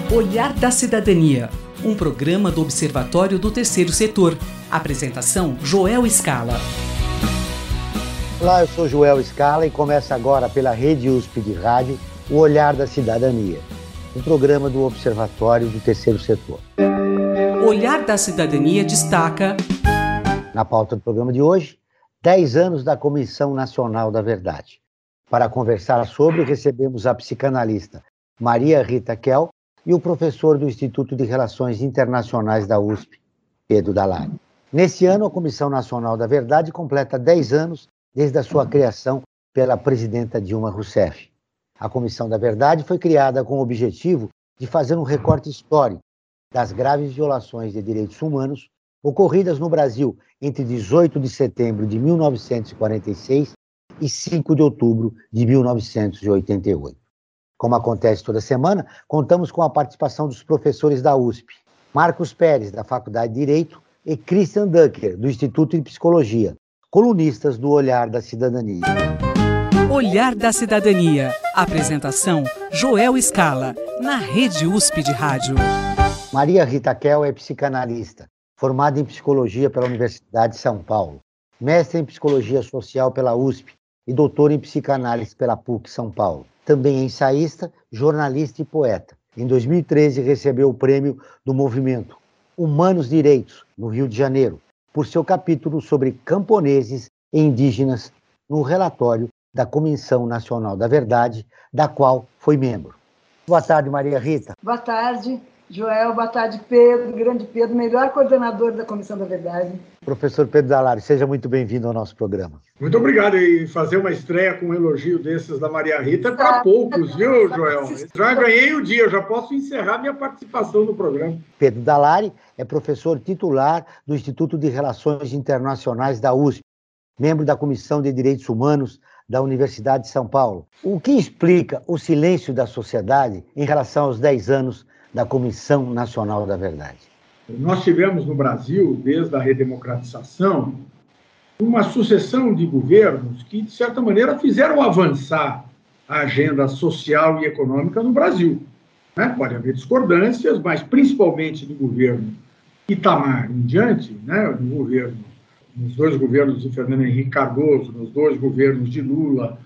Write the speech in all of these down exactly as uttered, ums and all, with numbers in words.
Olhar da Cidadania, um programa do Observatório do Terceiro Setor. Apresentação, Joel Scala. Olá, eu sou Joel Scala e começa agora pela Rede U S P de Rádio o Olhar da Cidadania, um programa do Observatório do Terceiro Setor. Olhar da Cidadania destaca... Na pauta do programa de hoje, dez anos da Comissão Nacional da Verdade. Para conversar sobre, recebemos a psicanalista Maria Rita Kell e o professor do Instituto de Relações Internacionais da U S P, Pedro Dallari. Nesse ano, a Comissão Nacional da Verdade completa dez anos desde a sua criação pela presidenta Dilma Rousseff. A Comissão da Verdade foi criada com o objetivo de fazer um recorte histórico das graves violações de direitos humanos ocorridas no Brasil entre dezoito de setembro de mil novecentos e quarenta e seis e cinco de outubro de mil novecentos e oitenta e oito. Como acontece toda semana, contamos com a participação dos professores da U S P, Marcos Pérez, da Faculdade de Direito, e Christian Ducker, do Instituto de Psicologia, colunistas do Olhar da Cidadania. Olhar da Cidadania. Apresentação, Joel Scala, na Rede U S P de Rádio. Maria Rita Kell é psicanalista, formada em Psicologia pela Universidade de São Paulo, mestre em Psicologia Social pela U S P e doutora em Psicanálise pela P U C São Paulo. Também é ensaísta, jornalista e poeta. Em dois mil e treze, recebeu o prêmio do movimento Humanos Direitos, no Rio de Janeiro, por seu capítulo sobre camponeses e indígenas no relatório da Comissão Nacional da Verdade, da qual foi membro. Boa tarde, Maria Rita. Boa tarde, Joel. Boa tarde, Pedro, grande Pedro, melhor coordenador da Comissão da Verdade. Professor Pedro Dallari, seja muito bem-vindo ao nosso programa. Muito obrigado. E fazer uma estreia com um elogio desses da Maria Rita é para poucos, viu, Joel? Já ganhei o dia, eu já posso encerrar minha participação no programa. Pedro Dallari é professor titular do Instituto de Relações Internacionais da U S P, membro da Comissão de Direitos Humanos da Universidade de São Paulo. O que explica o silêncio da sociedade em relação aos dez anos da Comissão Nacional da Verdade? Nós tivemos no Brasil, desde a redemocratização, uma sucessão de governos que, de certa maneira, fizeram avançar a agenda social e econômica no Brasil. Né? Pode haver discordâncias, mas principalmente do governo Itamar em diante, né? do governo, nos dois governos de Fernando Henrique Cardoso, nos dois governos de Lula,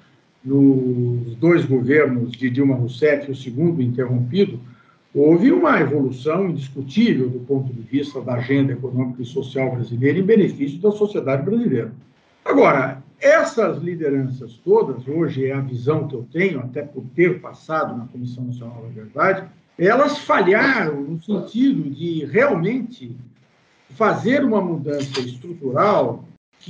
nos dois governos de Dilma Rousseff, o segundo interrompido, houve uma evolução indiscutível do ponto de vista da agenda econômica e social brasileira em benefício da sociedade brasileira. Agora, essas lideranças todas, hoje é a visão que eu tenho, até por ter passado na Comissão Nacional da Verdade, elas falharam no sentido de realmente fazer uma mudança estrutural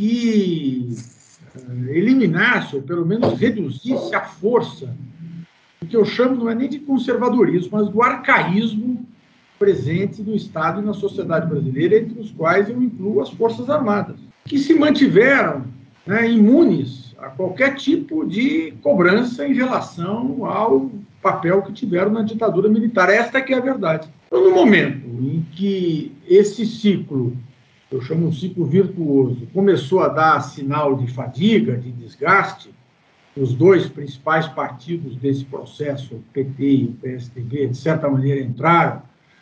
que eliminasse, ou pelo menos reduzisse a força o que eu chamo não é nem de conservadorismo, mas do arcaísmo presente no Estado e na sociedade brasileira, entre os quais eu incluo as Forças Armadas, que se mantiveram né, imunes a qualquer tipo de cobrança em relação ao papel que tiveram na ditadura militar. Esta é que é a verdade. Então, no momento em que esse ciclo, eu chamo um ciclo virtuoso, começou a dar sinal de fadiga, de desgaste, os dois principais partidos desse processo, o P T e o P S D B, de certa maneira entraram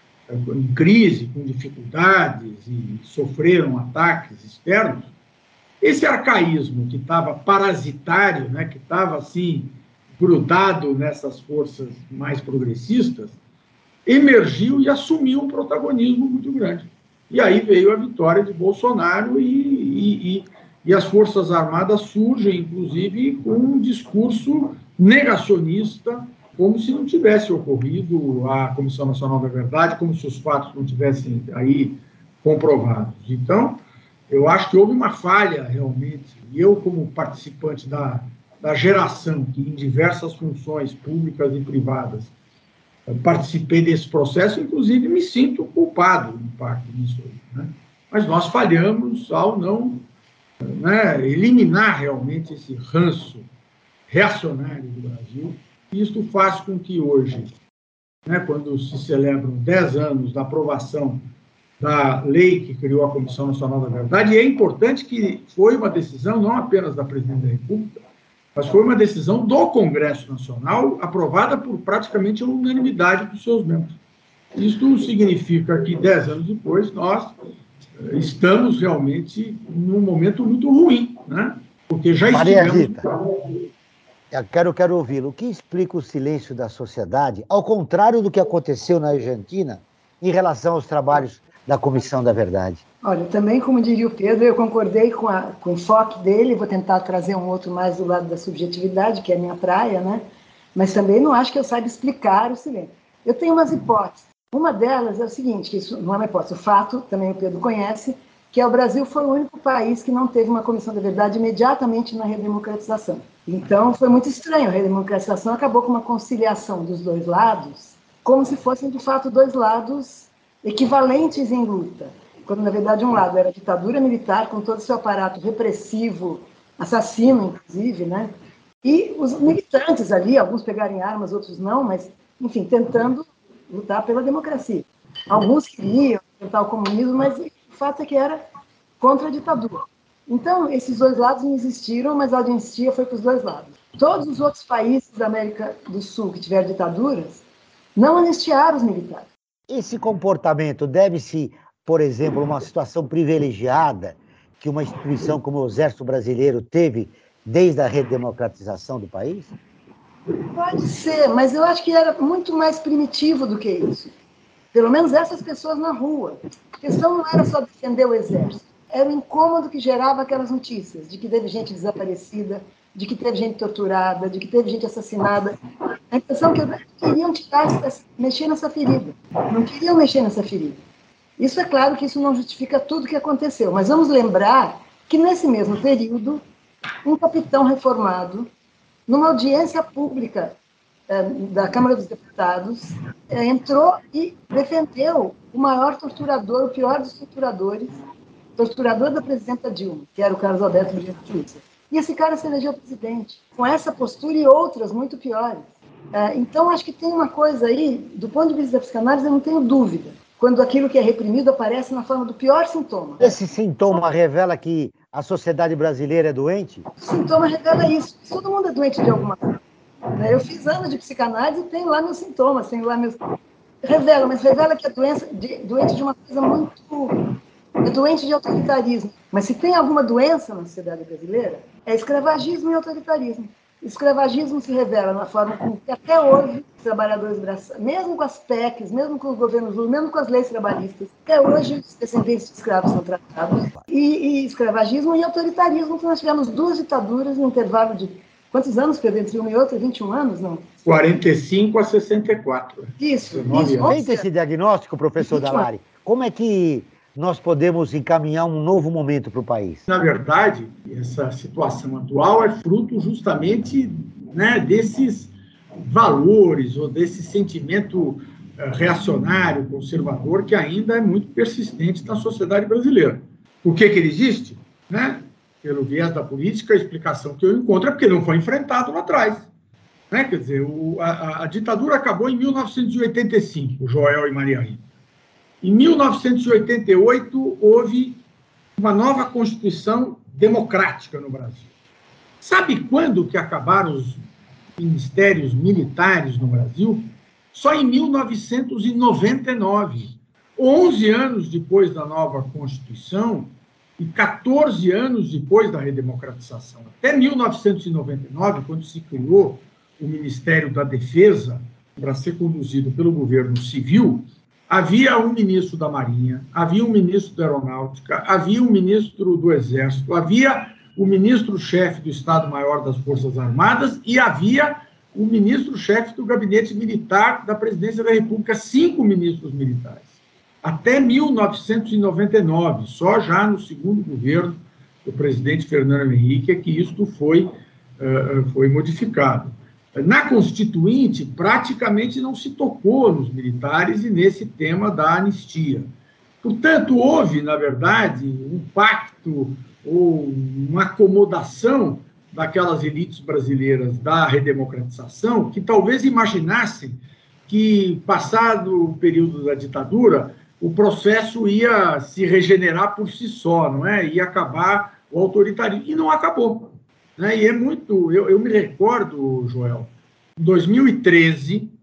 em crise, com dificuldades e sofreram ataques externos, esse arcaísmo que estava parasitário, né, que estava assim grudado nessas forças mais progressistas, emergiu e assumiu um protagonismo muito grande. E aí veio a vitória de Bolsonaro e, e, e E as Forças Armadas surgem, inclusive, com um discurso negacionista, como se não tivesse ocorrido a Comissão Nacional da Verdade, como se os fatos não tivessem aí comprovados. Então, eu acho que houve uma falha, realmente. E eu, como participante da, da geração, que em diversas funções públicas e privadas participei desse processo, inclusive me sinto culpado, em parte, disso. Né? Mas nós falhamos ao não... Né, eliminar realmente esse ranço reacionário do Brasil. E isto faz com que hoje, né, quando se celebram dez anos da aprovação da lei que criou a Comissão Nacional da Verdade, e é importante que foi uma decisão não apenas da Presidente da República, mas foi uma decisão do Congresso Nacional, aprovada por praticamente a unanimidade dos seus membros. Isso significa que, dez anos depois, nós estamos realmente num momento muito ruim, né? Porque já Maria estivemos... Rita, eu quero, quero ouvi-lo. O que explica o silêncio da sociedade, ao contrário do que aconteceu na Argentina, em relação aos trabalhos da Comissão da Verdade? Olha, também, como diria o Pedro, eu concordei com, a, com o enfoque dele, vou tentar trazer um outro mais do lado da subjetividade, que é a minha praia, né? Mas também não acho que eu saiba explicar o silêncio. Eu tenho umas hipóteses. Uma delas é o seguinte, que isso não é uma hipótese, o fato, também o Pedro conhece, que é o Brasil foi o único país que não teve uma Comissão da Verdade imediatamente na redemocratização. Então, foi muito estranho. A redemocratização acabou com uma conciliação dos dois lados, como se fossem, de fato, dois lados equivalentes em luta. Quando, na verdade, um lado era a ditadura militar, com todo o seu aparato repressivo, assassino, inclusive, né? E os militantes ali, alguns pegarem armas, outros não, mas, enfim, tentando lutar pela democracia. Alguns queriam tentar o comunismo, mas o fato é que era contra a ditadura. Então, esses dois lados não existiram, mas a anistia foi para os dois lados. Todos os outros países da América do Sul que tiveram ditaduras não anistiaram os militares. Esse comportamento deve-se, por exemplo, a uma situação privilegiada que uma instituição como o Exército Brasileiro teve desde a redemocratização do país? Pode ser, mas eu acho que era muito mais primitivo do que isso. Pelo menos essas pessoas na rua. A questão não era só defender o Exército. Era o incômodo que gerava aquelas notícias, de que teve gente desaparecida, de que teve gente torturada, de que teve gente assassinada. A impressão que queriam tirar, mexer nessa ferida. Não queriam mexer nessa ferida. Isso é claro que isso não justifica tudo o que aconteceu, mas vamos lembrar que nesse mesmo período, um capitão reformado, numa audiência pública eh, da Câmara dos Deputados, eh, entrou e defendeu o maior torturador, o pior dos torturadores, torturador da presidenta Dilma, que era o Carlos Alberto Brito. E esse cara se elegeu presidente, com essa postura e outras muito piores. Eh, então, acho que tem uma coisa aí, do ponto de vista da psicanálise, eu não tenho dúvida, quando aquilo que é reprimido aparece na forma do pior sintoma. Esse sintoma revela que a sociedade brasileira é doente? O sintoma revela isso. Todo mundo é doente de alguma coisa. Eu fiz anos de psicanálise e tenho lá meus sintomas, tenho lá meus... Revela, mas revela que é doença de, doente de uma coisa muito... É doente de autoritarismo. Mas se tem alguma doença na sociedade brasileira, é escravagismo e autoritarismo. O escravagismo se revela na forma com que até hoje os trabalhadores braçais, mesmo com as P E Cs, mesmo com os governos, mesmo com as leis trabalhistas, até hoje os descendentes de escravos são tratados. E, e escravagismo e autoritarismo, que nós tivemos duas ditaduras no intervalo de quantos anos, Pedro, entre uma e outra? vinte e um anos, não? quarenta e cinco a sessenta e quatro. Isso, isso. Feito esse diagnóstico, professor Dallari, como é que nós podemos encaminhar um novo momento para o país? Na verdade, essa situação atual é fruto justamente, né, desses valores ou desse sentimento uh, reacionário, conservador, que ainda é muito persistente na sociedade brasileira. Por que que ele existe? Né? Pelo viés da política, a explicação que eu encontro é porque não foi enfrentado lá atrás. Né? Quer dizer, o, a, a ditadura acabou em mil novecentos e oitenta e cinco, Joel e Maria Rita. Em mil novecentos e oitenta e oito, houve uma nova Constituição democrática no Brasil. Sabe quando que acabaram os ministérios militares no Brasil? Só em mil novecentos e noventa e nove. onze anos depois da nova Constituição e quatorze anos depois da redemocratização. Até mil novecentos e noventa e nove, quando se criou o Ministério da Defesa, para ser conduzido pelo governo civil, havia um ministro da Marinha, havia um ministro da Aeronáutica, havia um ministro do Exército, havia o ministro-chefe do Estado-Maior das Forças Armadas e havia o ministro-chefe do Gabinete Militar da Presidência da República, cinco ministros militares. Até mil novecentos e noventa e nove, só já no segundo governo do presidente Fernando Henrique é que isto foi, uh, foi modificado. Na Constituinte, praticamente não se tocou nos militares e nesse tema da anistia. Portanto, houve, na verdade, um pacto ou uma acomodação daquelas elites brasileiras da redemocratização que talvez imaginassem que, passado o período da ditadura, o processo ia se regenerar por si só, não é? Ia acabar o autoritarismo. E não acabou. Né? E é muito... Eu, eu me recordo, Joel, em dois mil e treze,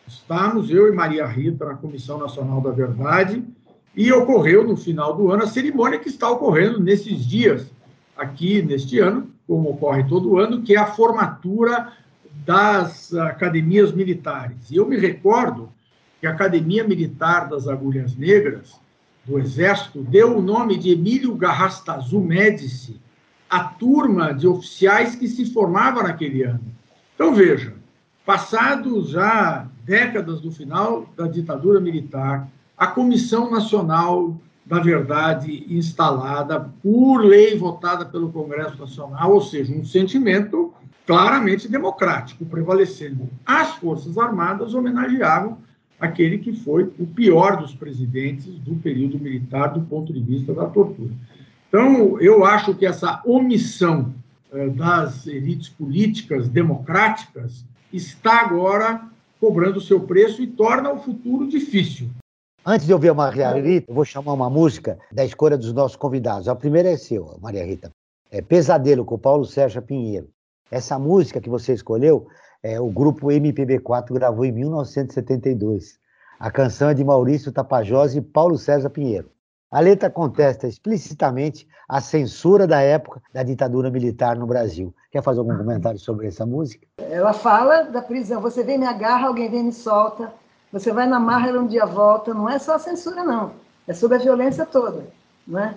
Estávamos, eu e Maria Rita, na Comissão Nacional da Verdade, e ocorreu, no final do ano, a cerimônia que está ocorrendo nesses dias, aqui neste ano, como ocorre todo ano, que é a formatura das academias militares. E eu me recordo que a Academia Militar das Agulhas Negras, do Exército, deu o nome de Emílio Garrastazu Médici à turma de oficiais que se formava naquele ano. Então, veja, passados já décadas do final da ditadura militar, a Comissão Nacional da Verdade instalada por lei votada pelo Congresso Nacional, ou seja, um sentimento claramente democrático prevalecendo. As Forças Armadas homenageavam aquele que foi o pior dos presidentes do período militar do ponto de vista da tortura. Então, eu acho que essa omissão eh, das elites políticas democráticas está agora cobrando o seu preço e torna o futuro difícil. Antes de ouvir a Maria Rita, eu vou chamar uma música da escolha dos nossos convidados. A primeira é sua, Maria Rita. É Pesadelo, com Paulo Sérgio Pinheiro. Essa música que você escolheu, é, o grupo M P B quatro gravou em mil novecentos e setenta e dois. A canção é de Maurício Tapajós e Paulo César Pinheiro. A letra contesta explicitamente a censura da época da ditadura militar no Brasil. Quer fazer algum comentário sobre essa música? Ela fala da prisão. Você vem me agarra, alguém vem me solta. Você vai na marra, ela um dia volta. Não é só a censura, não. É sobre a violência toda, não é?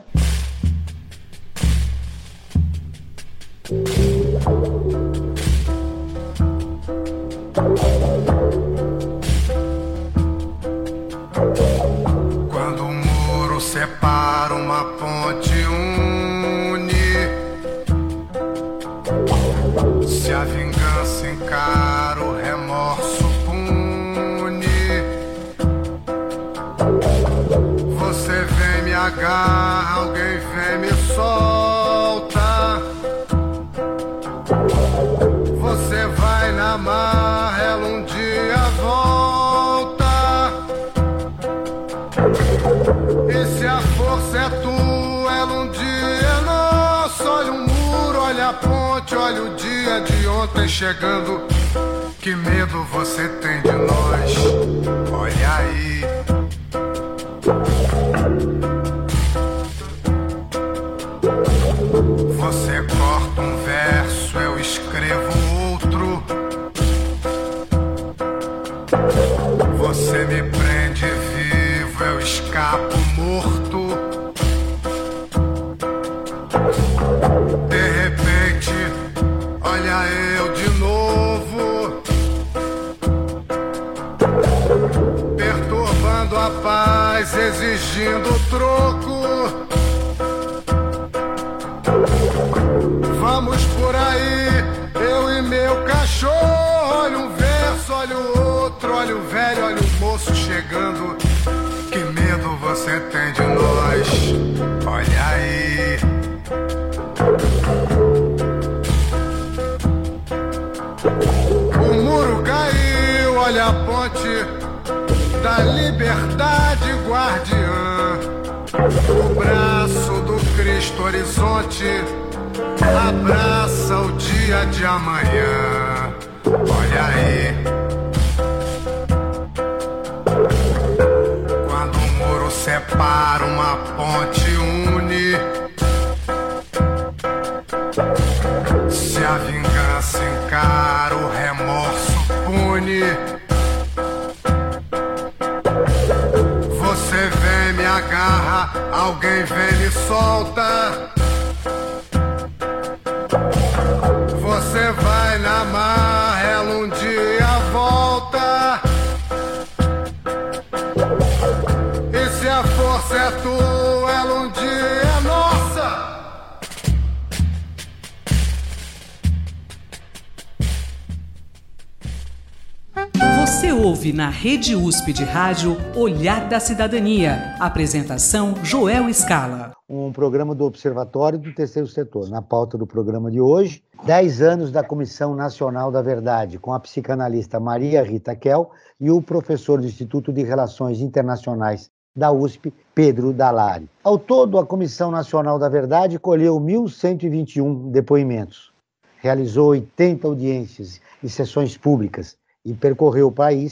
Quando o muro separa, uma ponte une, se a vingança encara, o remorso pune. Você vem me agarra, alguém vem me solta. Você vai na marra, ela um dia volta. E se a força é tua, ela um dia é nossa. Olha o muro, olha a ponte, olha o dia de ontem chegando. Que medo você tem de nós? Olha aí. Você corta um verso, eu escrevo outro. Você me prende vivo, eu escapo morto. De repente, olha eu de novo, perturbando a paz, exigindo troco. Vamos por aí, eu e meu cachorro. Olha um verso, olha o outro, olha o velho, olha o moço chegando. Que medo você tem de nós? Olha aí. O muro caiu, olha a ponte da liberdade guardiã. O braço do Cristo horizonte abraça o dia de amanhã. Olha aí. Quando o muro separa, uma ponte une. Se a vingança encara, o remorso pune. Você vem me agarra, alguém vem me solta. Você vai na marra, ela um dia volta. E se a força é tua, ela um dia é nossa. Você ouve na Rede U S P de Rádio Olhar da Cidadania. Apresentação Joel Scala. Um programa do Observatório do Terceiro Setor. Na pauta do programa de hoje, dez anos da Comissão Nacional da Verdade, com a psicanalista Maria Rita Kell e o professor do Instituto de Relações Internacionais da U S P, Pedro Dalari. Ao todo, a Comissão Nacional da Verdade colheu mil cento e vinte e um depoimentos, realizou oitenta audiências e sessões públicas e percorreu o país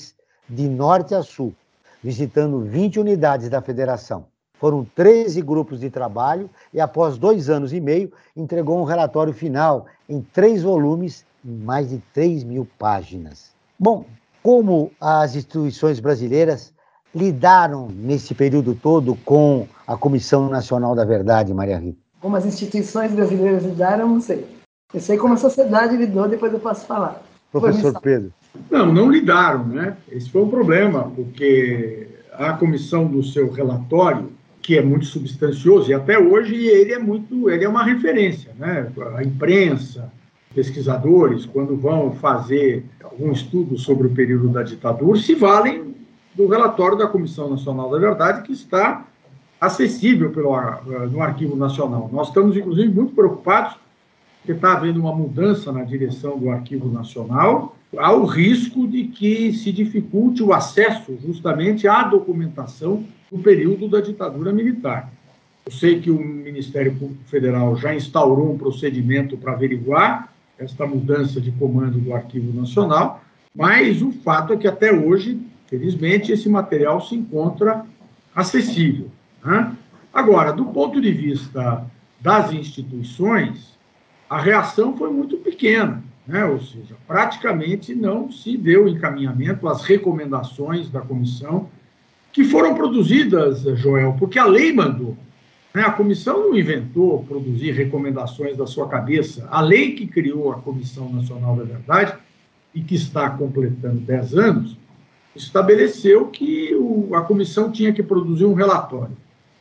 de norte a sul, visitando vinte unidades da federação. Foram treze grupos de trabalho e, após dois anos e meio, entregou um relatório final em três volumes, em mais de três mil páginas. Bom, como as instituições brasileiras lidaram nesse período todo com a Comissão Nacional da Verdade, Maria Rita? Como as instituições brasileiras lidaram, não sei. Eu sei como a sociedade lidou, depois eu posso falar. Professor Pedro. Não, não lidaram, né? Esse foi um problema, porque a comissão do seu relatório, que é muito substancioso, e até hoje ele é muito, ele é uma referência, né? A imprensa, pesquisadores, quando vão fazer algum estudo sobre o período da ditadura, se valem do relatório da Comissão Nacional da Verdade, que está acessível pelo, no Arquivo Nacional. Nós estamos, inclusive, muito preocupados, porque está havendo uma mudança na direção do Arquivo Nacional, há o risco de que se dificulte o acesso justamente à documentação do período da ditadura militar. Eu sei que o Ministério Público Federal já instaurou um procedimento para averiguar esta mudança de comando do Arquivo Nacional, mas o fato é que até hoje, felizmente, esse material se encontra acessível, né? Agora, do ponto de vista das instituições, a reação foi muito pequena, né? Ou seja, praticamente não se deu encaminhamento às recomendações da comissão, que foram produzidas, Joel, porque a lei mandou. Né? A comissão não inventou produzir recomendações da sua cabeça. A lei que criou a Comissão Nacional da Verdade, e que está completando dez anos, estabeleceu que o, a comissão tinha que produzir um relatório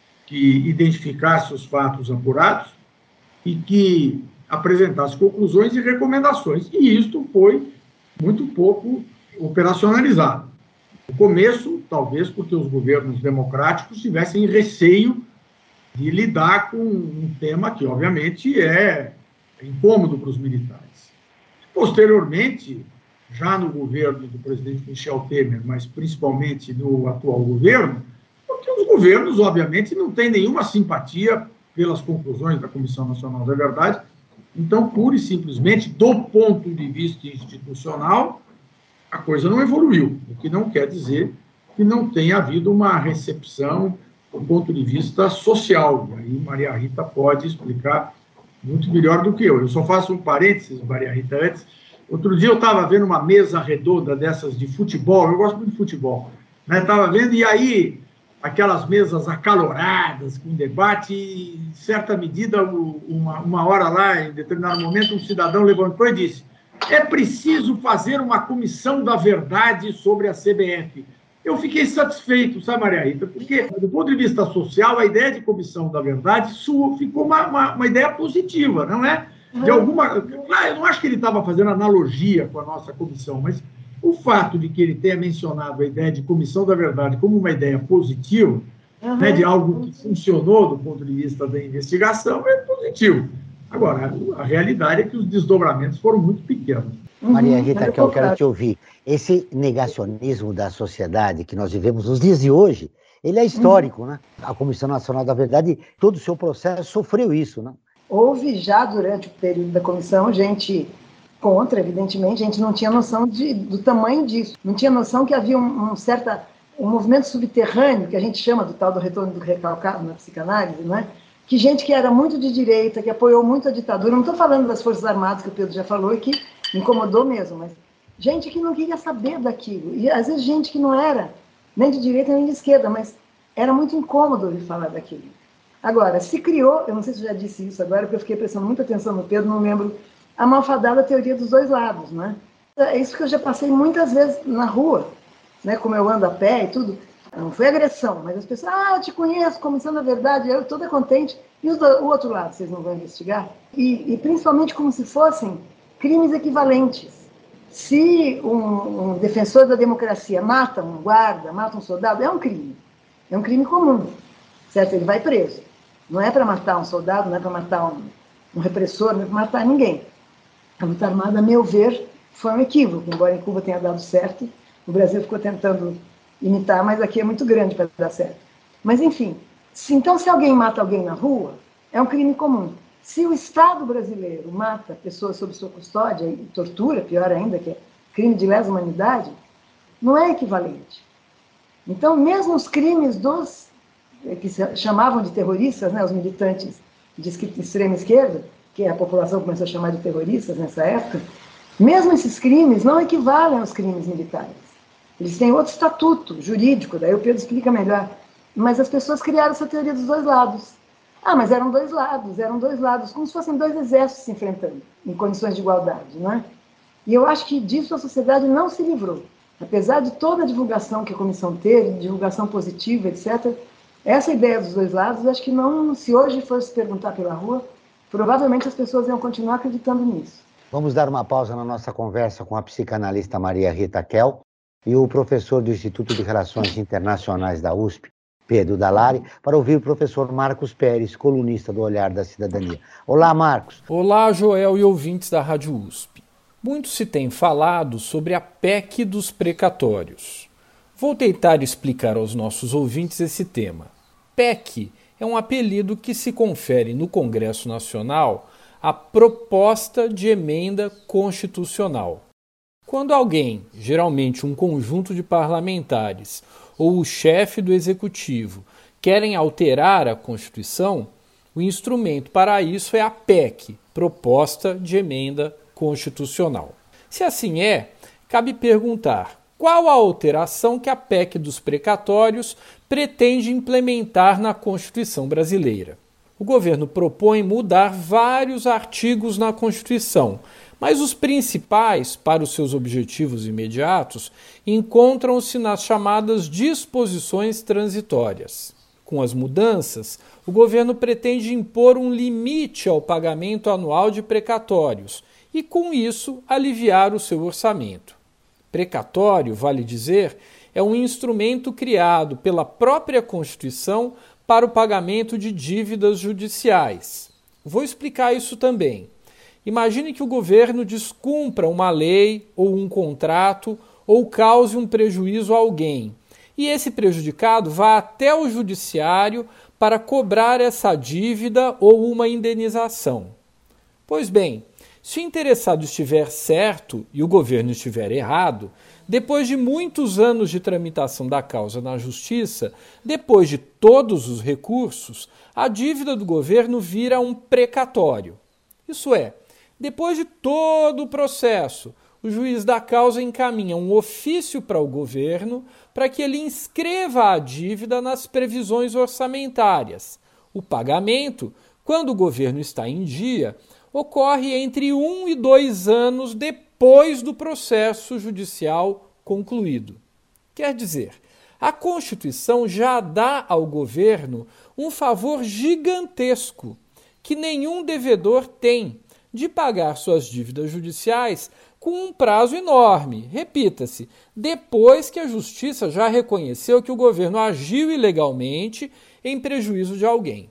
que identificasse os fatos apurados e que apresentasse conclusões e recomendações. E isto foi muito pouco operacionalizado. No começo, talvez porque os governos democráticos tivessem receio de lidar com um tema que, obviamente, é incômodo para os militares. Posteriormente, já no governo do presidente Michel Temer, mas principalmente no atual governo, porque os governos, obviamente, não têm nenhuma simpatia pelas conclusões da Comissão Nacional da Verdade. Então, pura e simplesmente, do ponto de vista institucional, a coisa não evoluiu, o que não quer dizer que não tenha havido uma recepção do ponto de vista social. E aí Maria Rita pode explicar muito melhor do que eu. Eu só faço um parênteses, Maria Rita, antes. Outro dia eu estava vendo uma mesa redonda dessas de futebol, eu gosto muito de futebol, né? Estava vendo, e aí aquelas mesas acaloradas, com debate, e, em certa medida, uma, uma hora lá, em determinado momento, um cidadão levantou e disse: é preciso fazer uma comissão da verdade sobre a C B F. Eu fiquei satisfeito, sabe, Maria Rita? Porque, do ponto de vista social, a ideia de comissão da verdade sua ficou uma, uma, uma ideia positiva, não é? De alguma... Claro, eu não acho que ele estava fazendo analogia com a nossa comissão, mas o fato de que ele tenha mencionado a ideia de comissão da verdade como uma ideia positiva, uhum, né, de algo que funcionou do ponto de vista da investigação, é positivo. Agora, a realidade é que os desdobramentos foram muito pequenos. Maria Rita, que eu quero te ouvir. Esse negacionismo da sociedade que nós vivemos nos dias de hoje, ele é histórico, uhum, né? A Comissão Nacional da Verdade, todo o seu processo sofreu isso, né? Houve já, durante o período da comissão, gente contra, evidentemente, a gente não tinha noção de, do tamanho disso. Não tinha noção que havia um, um, certa, um movimento subterrâneo, que a gente chama do tal do retorno do recalcado na psicanálise, não é? Que gente que era muito de direita, que apoiou muito a ditadura, não estou falando das Forças Armadas, que o Pedro já falou, e que incomodou mesmo, mas gente que não queria saber daquilo. E às vezes gente que não era nem de direita nem de esquerda, mas era muito incômodo ouvir falar daquilo. Agora, se criou, eu não sei se eu já disse isso agora, porque eu fiquei prestando muita atenção no Pedro, não lembro, a malfadada teoria dos dois lados, né? É isso que eu já passei muitas vezes na rua, né? Como eu ando a pé e tudo. Não foi agressão, mas as pessoas, ah, eu te conheço, Comissão da Verdade, eu toda contente. E os do, o outro lado, vocês não vão investigar? E, e principalmente como se fossem crimes equivalentes. Se um, um defensor da democracia mata um guarda, mata um soldado, é um crime. É um crime comum, certo? Ele vai preso. Não é para matar um soldado, não é para matar um, um repressor, não é para matar ninguém. A luta armada, a meu ver, foi um equívoco, embora em Cuba tenha dado certo, o Brasil ficou tentando imitar, mas aqui é muito grande para dar certo. Mas, enfim, se, então se alguém mata alguém na rua, é um crime comum. Se o Estado brasileiro mata pessoas sob sua custódia e tortura, pior ainda, que é crime de lesa humanidade, não é equivalente. Então, mesmo os crimes dos que se chamavam de terroristas, né, os militantes de extrema esquerda, que a população começou a chamar de terroristas nessa época, mesmo esses crimes não equivalem aos crimes militares. Eles têm outro estatuto jurídico, daí o Pedro explica melhor. Mas as pessoas criaram essa teoria dos dois lados. Ah, mas eram dois lados, eram dois lados, como se fossem dois exércitos se enfrentando, em condições de igualdade, não é? E eu acho que disso a sociedade não se livrou. Apesar de toda a divulgação que a comissão teve, divulgação positiva, etcétera, essa ideia dos dois lados, eu acho que não, se hoje fosse perguntar pela rua, provavelmente as pessoas iam continuar acreditando nisso. Vamos dar uma pausa na nossa conversa com a psicanalista Maria Rita Kell e o professor do Instituto de Relações Internacionais da U S P, Pedro Dalari, para ouvir o professor Marcos Pérez, colunista do Olhar da Cidadania. Olá, Marcos. Olá, Joel e ouvintes da Rádio U S P. Muito se tem falado sobre a P E C dos precatórios. Vou tentar explicar aos nossos ouvintes esse tema. P E C é um apelido que se confere no Congresso Nacional à proposta de emenda constitucional. Quando alguém, geralmente um conjunto de parlamentares ou o chefe do executivo, querem alterar a Constituição, o instrumento para isso é a P E C, Proposta de Emenda Constitucional. Se assim é, cabe perguntar qual a alteração que a P E C dos precatórios pretende implementar na Constituição brasileira. O governo propõe mudar vários artigos na Constituição, mas os principais, para os seus objetivos imediatos, encontram-se nas chamadas disposições transitórias. Com as mudanças, o governo pretende impor um limite ao pagamento anual de precatórios e, com isso, aliviar o seu orçamento. Precatório, vale dizer, é um instrumento criado pela própria Constituição para o pagamento de dívidas judiciais. Vou explicar isso também. Imagine que o governo descumpra uma lei ou um contrato ou cause um prejuízo a alguém, e esse prejudicado vá até o judiciário para cobrar essa dívida ou uma indenização. Pois bem, se o interessado estiver certo e o governo estiver errado, depois de muitos anos de tramitação da causa na Justiça, depois de todos os recursos, a dívida do governo vira um precatório. Isso é, depois de todo o processo, o juiz da causa encaminha um ofício para o governo para que ele inscreva a dívida nas previsões orçamentárias. O pagamento, quando o governo está em dia, ocorre entre um e dois anos depois do processo judicial concluído. Quer dizer, a Constituição já dá ao governo um favor gigantesco que nenhum devedor tem, de pagar suas dívidas judiciais com um prazo enorme, repita-se, depois que a Justiça já reconheceu que o governo agiu ilegalmente em prejuízo de alguém.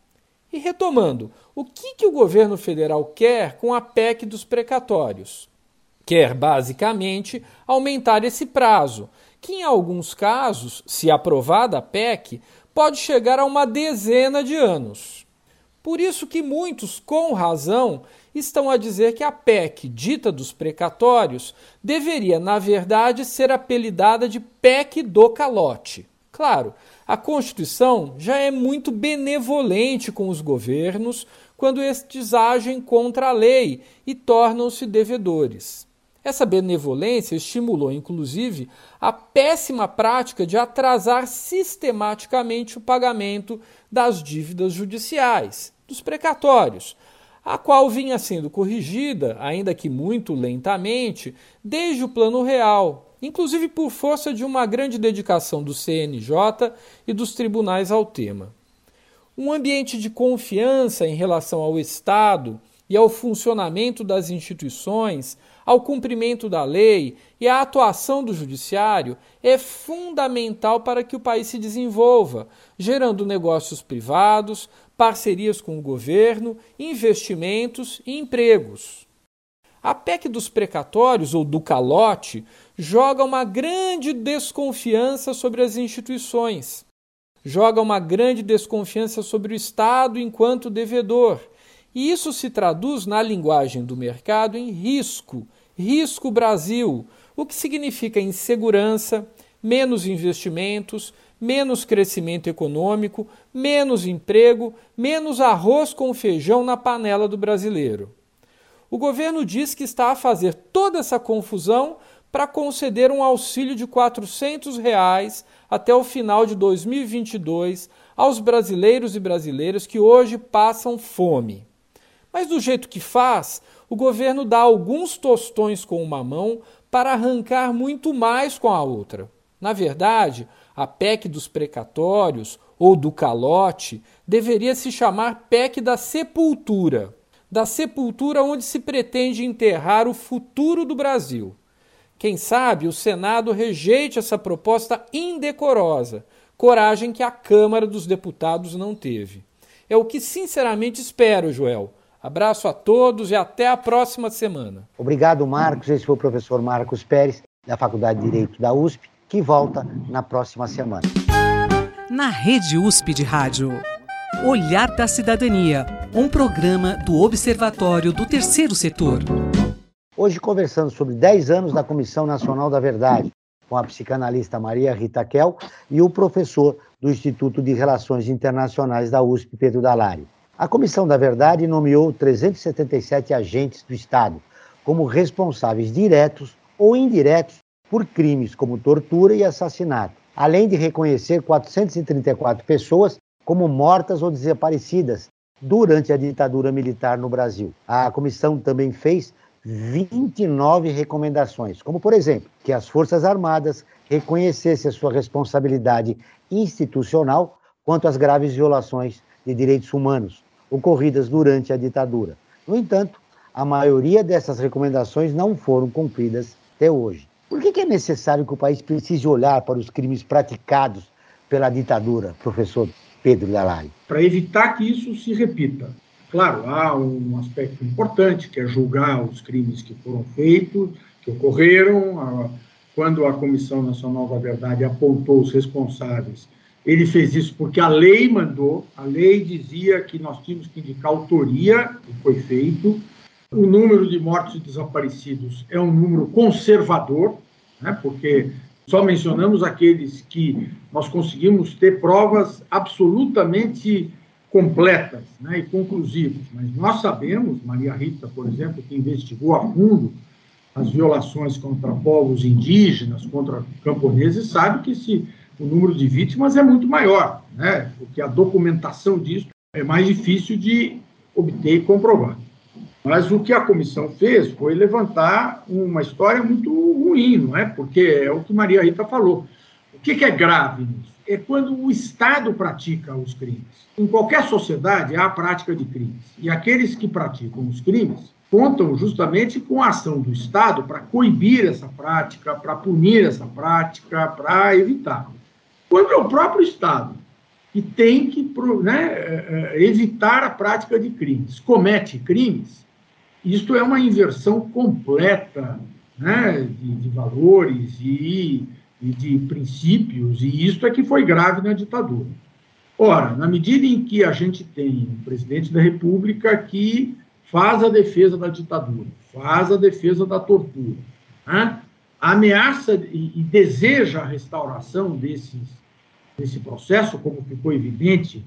E retomando, o que, que o governo federal quer com a P E C dos precatórios? Quer, basicamente, aumentar esse prazo, que em alguns casos, se aprovada a P E C, pode chegar a uma dezena de anos. Por isso que muitos, com razão, estão a dizer que a P E C dita dos precatórios deveria, na verdade, ser apelidada de P E C do calote. Claro, a Constituição já é muito benevolente com os governos quando estes agem contra a lei e tornam-se devedores. Essa benevolência estimulou, inclusive, a péssima prática de atrasar sistematicamente o pagamento das dívidas judiciais, dos precatórios, a qual vinha sendo corrigida, ainda que muito lentamente, desde o Plano Real, inclusive por força de uma grande dedicação do C N J e dos tribunais ao tema. Um ambiente de confiança em relação ao Estado e ao funcionamento das instituições, ao cumprimento da lei e à atuação do judiciário é fundamental para que o país se desenvolva, gerando negócios privados, parcerias com o governo, investimentos e empregos. A P E C dos precatórios, ou do calote, joga uma grande desconfiança sobre as instituições, joga uma grande desconfiança sobre o Estado enquanto devedor, e isso se traduz na linguagem do mercado em risco, Risco Brasil, o que significa insegurança, menos investimentos, menos crescimento econômico, menos emprego, menos arroz com feijão na panela do brasileiro. O governo diz que está a fazer toda essa confusão para conceder um auxílio de quatrocentos reais até o final de dois mil e vinte e dois aos brasileiros e brasileiras que hoje passam fome. Mas do jeito que faz, o governo dá alguns tostões com uma mão para arrancar muito mais com a outra. Na verdade, a P E C dos precatórios, ou do calote, deveria se chamar P E C da sepultura. Da sepultura onde se pretende enterrar o futuro do Brasil. Quem sabe o Senado rejeite essa proposta indecorosa, coragem que a Câmara dos Deputados não teve. É o que sinceramente espero, Joel. Abraço a todos e até a próxima semana. Obrigado, Marcos. Esse foi o professor Marcos Pérez, da Faculdade de Direito da U S P, que volta na próxima semana. Na Rede U S P de Rádio, Olhar da Cidadania, um programa do Observatório do Terceiro Setor. Hoje conversando sobre dez anos da Comissão Nacional da Verdade, com a psicanalista Maria Rita Kell e o professor do Instituto de Relações Internacionais da U S P, Pedro Dalari. A Comissão da Verdade nomeou trezentos e setenta e sete agentes do Estado como responsáveis diretos ou indiretos por crimes como tortura e assassinato, além de reconhecer quatrocentas e trinta e quatro pessoas como mortas ou desaparecidas durante a ditadura militar no Brasil. A comissão também fez vinte e nove recomendações, como, por exemplo, que as Forças Armadas reconhecessem a sua responsabilidade institucional quanto às graves violações de direitos humanos ocorridas durante a ditadura. No entanto, a maioria dessas recomendações não foram cumpridas até hoje. Por que é necessário que o país precise olhar para os crimes praticados pela ditadura, professor Pedro Dalari? Para evitar que isso se repita. Claro, há um aspecto importante, que é julgar os crimes que foram feitos, que ocorreram. Quando a Comissão Nacional da Verdade apontou os responsáveis, ele fez isso porque a lei mandou, a lei dizia que nós tínhamos que indicar autoria, e foi feito. O número de mortos e desaparecidos é um número conservador, né, porque só mencionamos aqueles que nós conseguimos ter provas absolutamente completas, né, e conclusivas. Mas nós sabemos, Maria Rita, por exemplo, que investigou a fundo as violações contra povos indígenas, contra camponeses, sabe que esse, o número de vítimas é muito maior, né, porque a documentação disso é mais difícil de obter e comprovar. Mas o que a comissão fez foi levantar uma história muito ruim, não é? Porque é o que Maria Rita falou. O que é grave nisso? É quando o Estado pratica os crimes. Em qualquer sociedade há a prática de crimes. E aqueles que praticam os crimes contam justamente com a ação do Estado para coibir essa prática, para punir essa prática, para evitar. Quando é o próprio Estado que tem que, né, evitar a prática de crimes, comete crimes, isto é uma inversão completa, né, de, de valores e, e de princípios, e isto é que foi grave na ditadura. Ora, na medida em que a gente tem um presidente da República que faz a defesa da ditadura, faz a defesa da tortura, né, ameaça e, e deseja a restauração desses, desse processo, como ficou evidente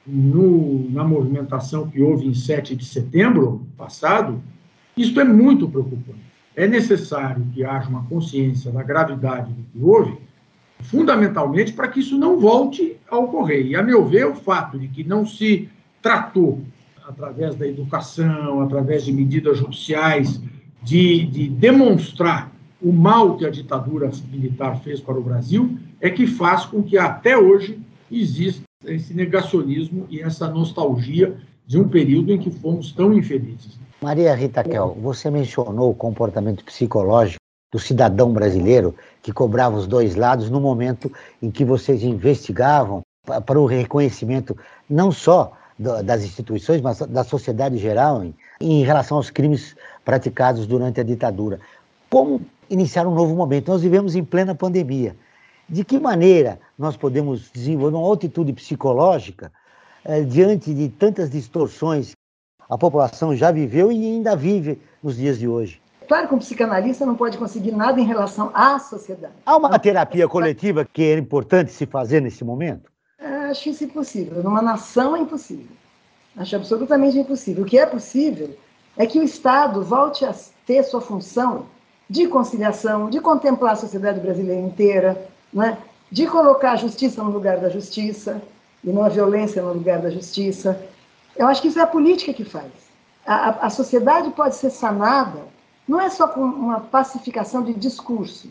no, na movimentação que houve em sete de setembro passado, isso é muito preocupante. É necessário que haja uma consciência da gravidade do que houve, fundamentalmente para que isso não volte a ocorrer. E, a meu ver, o fato de que não se tratou, através da educação, através de medidas judiciais, de, de demonstrar o mal que a ditadura militar fez para o Brasil, é que faz com que até hoje exista esse negacionismo e essa nostalgia de um período em que fomos tão infelizes. Maria Rita Kell, você mencionou o comportamento psicológico do cidadão brasileiro que cobrava os dois lados no momento em que vocês investigavam para o reconhecimento não só das instituições, mas da sociedade geral em, em relação aos crimes praticados durante a ditadura. Como iniciar um novo momento? Nós vivemos em plena pandemia. De que maneira nós podemos desenvolver uma atitude psicológica eh, diante de tantas distorções que a população já viveu e ainda vive nos dias de hoje? Claro que um psicanalista não pode conseguir nada em relação à sociedade. Há uma terapia coletiva que é importante se fazer nesse momento? Acho isso impossível. Numa nação é impossível. Acho absolutamente impossível. O que é possível é que o Estado volte a ter sua função de conciliação, de contemplar a sociedade brasileira inteira, né? De colocar a justiça no lugar da justiça e não a violência no lugar da justiça. Eu acho que isso é a política que faz. A, a, a sociedade pode ser sanada, não é só com uma pacificação de discurso,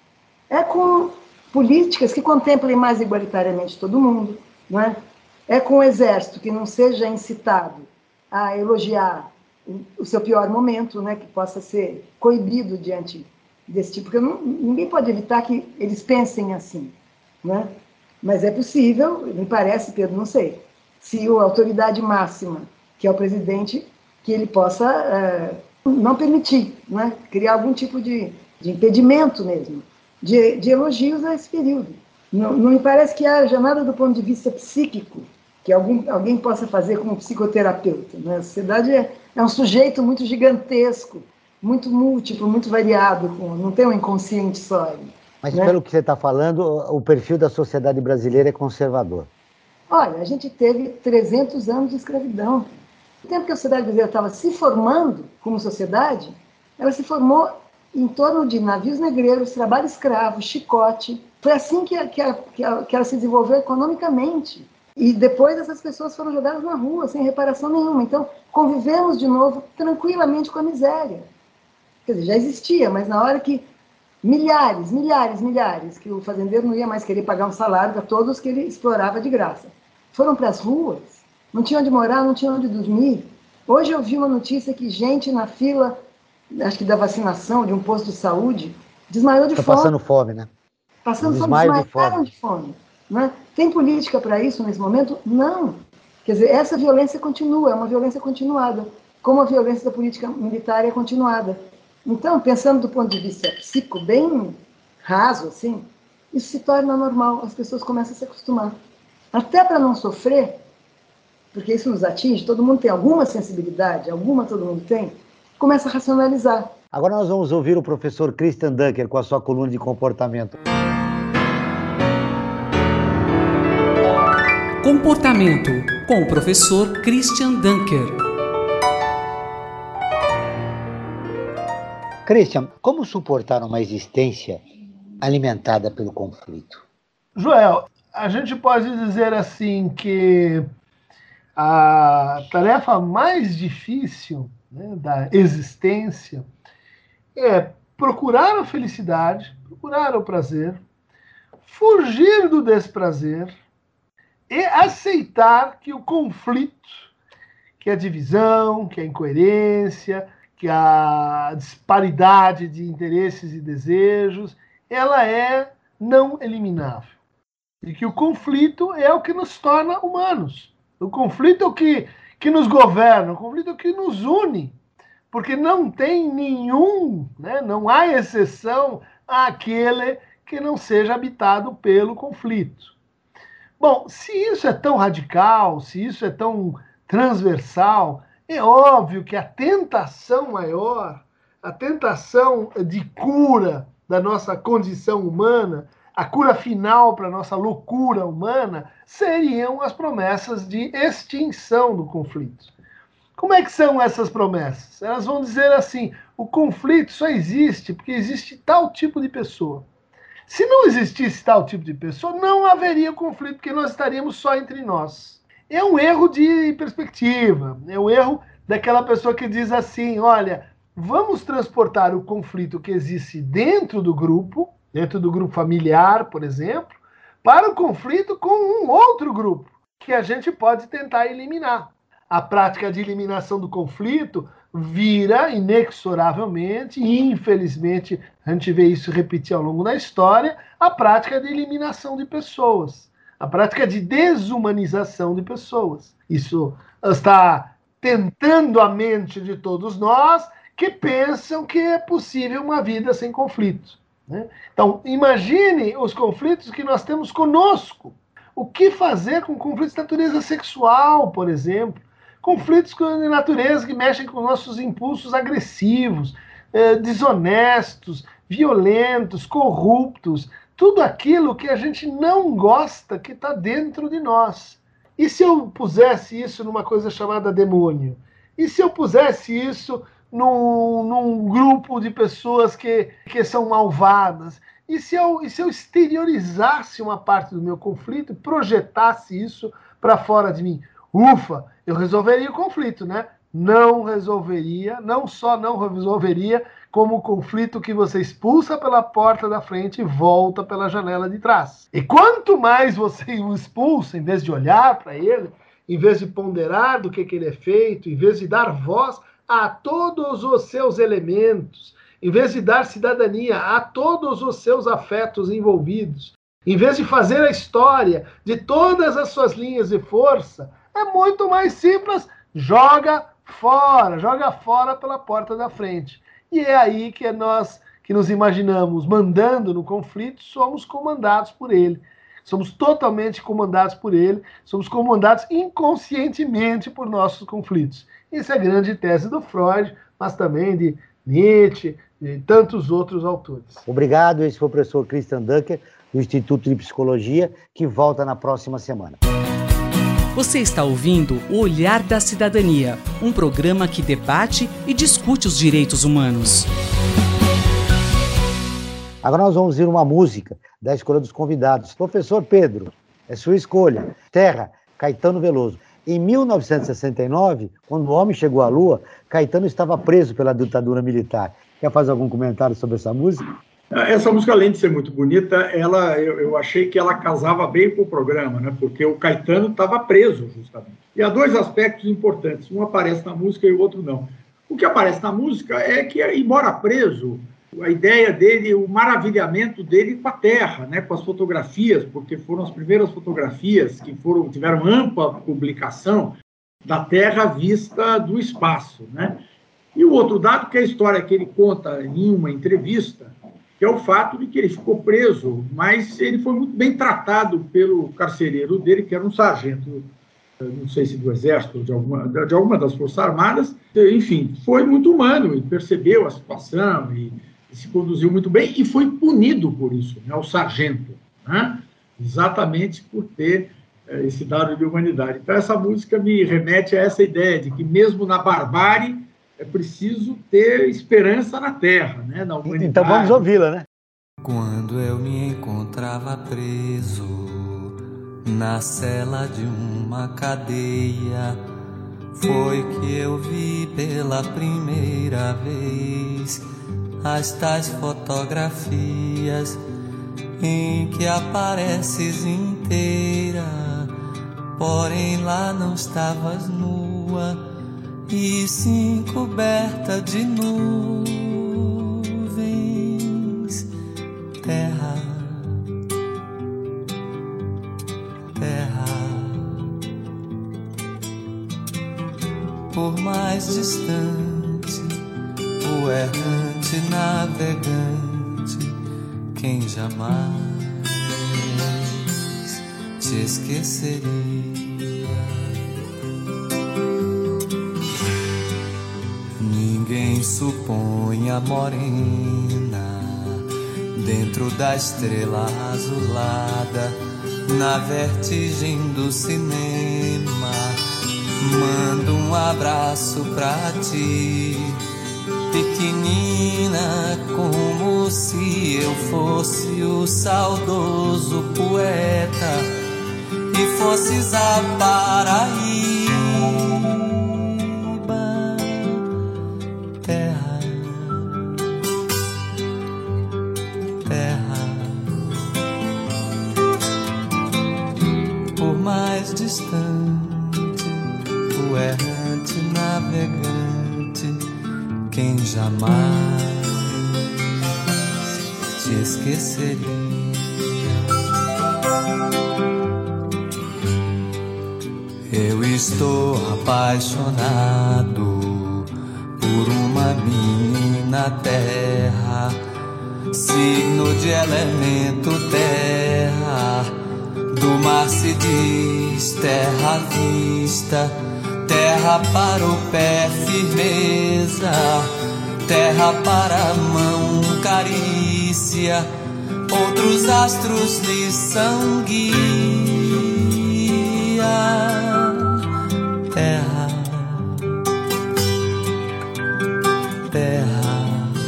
é com políticas que contemplem mais igualitariamente todo mundo, não é? É com o exército que não seja incitado a elogiar o seu pior momento, né, que possa ser coibido diante desse tipo, porque não, ninguém pode evitar que eles pensem assim, né? Mas é possível, me parece, Pedro, não sei, se a autoridade máxima, que é o presidente, que ele possa é, não permitir, né, criar algum tipo de, de impedimento mesmo, de, de elogios a esse período. Não, não me parece que haja nada do ponto de vista psíquico que algum, alguém possa fazer como psicoterapeuta, né? A sociedade é, é um sujeito muito gigantesco, muito múltiplo, muito variado, com, não tem um inconsciente só. Mas né? Pelo que você está falando, o perfil da sociedade brasileira é conservador. Olha, a gente teve trezentos anos de escravidão. No tempo que a sociedade brasileira estava se formando como sociedade, ela se formou em torno de navios negreiros, trabalho escravo, chicote. Foi assim que, que, que, que ela se desenvolveu economicamente. E depois essas pessoas foram jogadas na rua, sem reparação nenhuma. Então, convivemos de novo tranquilamente com a miséria. Quer dizer, já existia, mas na hora que milhares, milhares, milhares, que o fazendeiro não ia mais querer pagar um salário para todos que ele explorava de graça, foram para as ruas, não tinham onde morar, não tinham onde dormir. Hoje eu vi uma notícia que gente na fila, acho que da vacinação, de um posto de saúde, desmaiou de Tá fome. passando fome, né? Passando fome, Desmaio de desmaiaram fome. de fome. Né? Tem política para isso nesse momento? Não. Quer dizer, essa violência continua, é uma violência continuada, como a violência da política militar é continuada. Então, pensando do ponto de vista psico, bem raso, assim, isso se torna normal, as pessoas começam a se acostumar. Até para não sofrer, porque isso nos atinge, todo mundo tem alguma sensibilidade, alguma todo mundo tem, começa a racionalizar. Agora nós vamos ouvir o professor Christian Dunker com a sua coluna de comportamento. Comportamento, com o professor Christian Dunker. Christian, como suportar uma existência alimentada pelo conflito? Joel, a gente pode dizer assim que a tarefa mais difícil, né, da existência é procurar a felicidade, procurar o prazer, fugir do desprazer e aceitar que o conflito, que a divisão, que a incoerência, que a disparidade de interesses e desejos, ela é não eliminável. E que o conflito é o que nos torna humanos. O conflito é o que, que nos governa, o conflito é o que nos une. Porque não tem nenhum, né, não há exceção àquele que não seja habitado pelo conflito. Bom, se isso é tão radical, se isso é tão transversal, é óbvio que a tentação maior, a tentação de cura da nossa condição humana, a cura final para a nossa loucura humana, seriam as promessas de extinção do conflito. Como é que são essas promessas? Elas vão dizer assim, o conflito só existe porque existe tal tipo de pessoa. Se não existisse tal tipo de pessoa, não haveria conflito, porque nós estaríamos só entre nós. É um erro de perspectiva, é um erro daquela pessoa que diz assim, olha, vamos transportar o conflito que existe dentro do grupo, dentro do grupo familiar, por exemplo, para o conflito com um outro grupo, que a gente pode tentar eliminar. A prática de eliminação do conflito vira, inexoravelmente, e infelizmente a gente vê isso repetir ao longo da história, a prática de eliminação de pessoas, a prática de desumanização de pessoas. Isso está tentando a mente de todos nós que pensam que é possível uma vida sem conflito. Né? Então, imagine os conflitos que nós temos conosco. O que fazer com conflitos de natureza sexual, por exemplo? Conflitos de natureza que mexem com nossos impulsos agressivos, eh, desonestos, violentos, corruptos, tudo aquilo que a gente não gosta que está dentro de nós. E se eu pusesse isso numa coisa chamada demônio? E se eu pusesse isso num, num grupo de pessoas que, que são malvadas? E se, eu, e se eu exteriorizasse uma parte do meu conflito e projetasse isso para fora de mim? Ufa, eu resolveria o conflito, né? Não resolveria, não só não resolveria, como o conflito que você expulsa pela porta da frente e volta pela janela de trás. E quanto mais você o expulsa, em vez de olhar para ele, em vez de ponderar do que, que ele é feito, em vez de dar voz a todos os seus elementos, em vez de dar cidadania a todos os seus afetos envolvidos, em vez de fazer a história de todas as suas linhas de força, é muito mais simples, joga fora, joga fora pela porta da frente. E é aí que nós, que nos imaginamos mandando no conflito, somos comandados por ele. Somos totalmente comandados por ele, somos comandados inconscientemente por nossos conflitos. Isso é a grande tese do Freud, mas também de Nietzsche e tantos outros autores. Obrigado, esse foi o professor Christian Dunker, do Instituto de Psicologia, que volta na próxima semana. Você está ouvindo O Olhar da Cidadania, um programa que debate e discute os direitos humanos. Agora nós vamos ouvir uma música da escolha dos convidados. Professor Pedro, é sua escolha. Terra, Caetano Veloso. Em mil novecentos e sessenta e nove, quando o homem chegou à Lua, Caetano estava preso pela ditadura militar. Quer fazer algum comentário sobre essa música? Essa música, além de ser muito bonita, ela, eu, eu achei que ela casava bem com o programa, né? Porque o Caetano estava preso, justamente. E há dois aspectos importantes. Um aparece na música e o outro não. O que aparece na música é que, embora preso, a ideia dele, o maravilhamento dele com a Terra, né? Com as fotografias, porque foram as primeiras fotografias que foram, tiveram ampla publicação da Terra vista do espaço, né? E o outro dado, que é a história que ele conta em uma entrevista, que é o fato de que ele ficou preso, mas ele foi muito bem tratado pelo carcereiro dele, que era um sargento, não sei se do Exército, de alguma, de alguma das Forças Armadas. Enfim, foi muito humano e percebeu a situação e, e se conduziu muito bem e foi punido por isso, né, o sargento, né, exatamente por ter é, esse dado de humanidade. Então, essa música me remete a essa ideia de que, mesmo na barbárie, é preciso ter esperança na Terra, né? Na humanidade. Então vamos ouvi-la, né? Quando eu me encontrava preso na cela de uma cadeia, foi que eu vi pela primeira vez as tais fotografias em que apareces inteira, porém lá não estavas nua, e sim coberta de nuvens. Terra, terra, por mais distante, o errante navegante, quem jamais te esqueceria. Ninguém supõe a morena dentro da estrela azulada, na vertigem do cinema. Mando um abraço pra ti, pequenina, como se eu fosse o saudoso poeta e fosses a Paraíba. O errante navegante, quem jamais te esqueceria. Eu estou apaixonado por uma menina terra, signo de elemento terra. Do mar se diz terra à vista, terra para o pé firmeza, terra para a mão, carícia, outros astros lhe são guia. Terra, terra,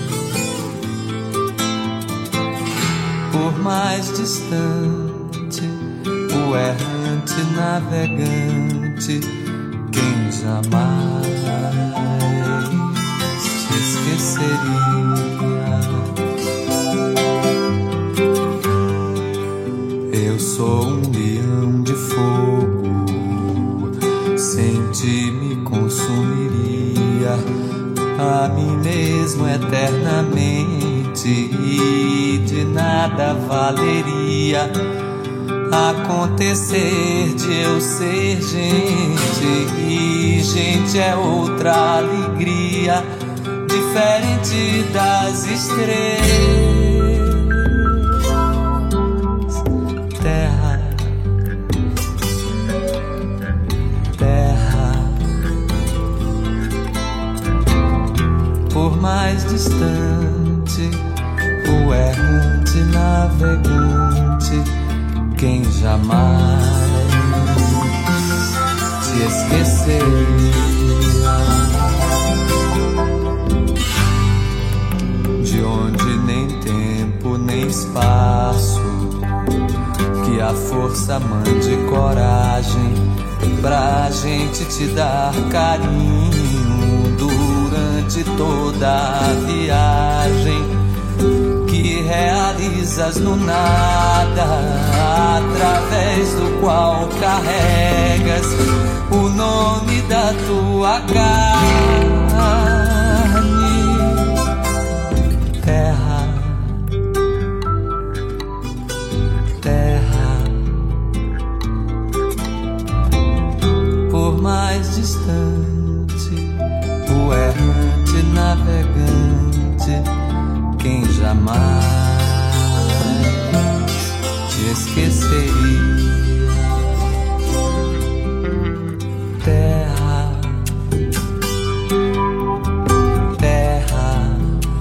por mais distante, o errante navegante, quem jamais te esqueceria. Eu sou um leão de fogo, sem ti me consumiria a mim mesmo eternamente, e de nada valeria acontecer de eu ser gente, e gente é outra alegria, diferente das estrelas. Terra, terra, por mais distante, o errante navegante, quem jamais te esqueceria. De onde nem tempo nem espaço, que a força mande coragem pra gente te dar carinho durante toda a viagem que realizas no nada, através do qual carregas o nome da tua carne. Terra, terra, por mais distante, o errante navegante, quem jamais te esqueceria. Terra, terra,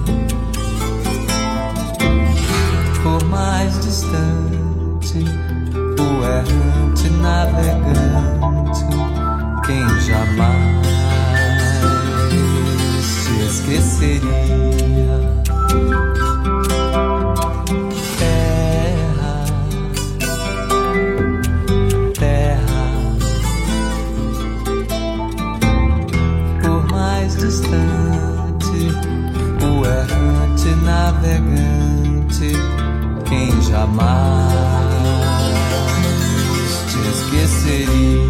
por mais distante, o errante navegante, quem jamais te esqueceria. Terra, terra, por mais distante, o errante navegante, quem jamais te esqueceria.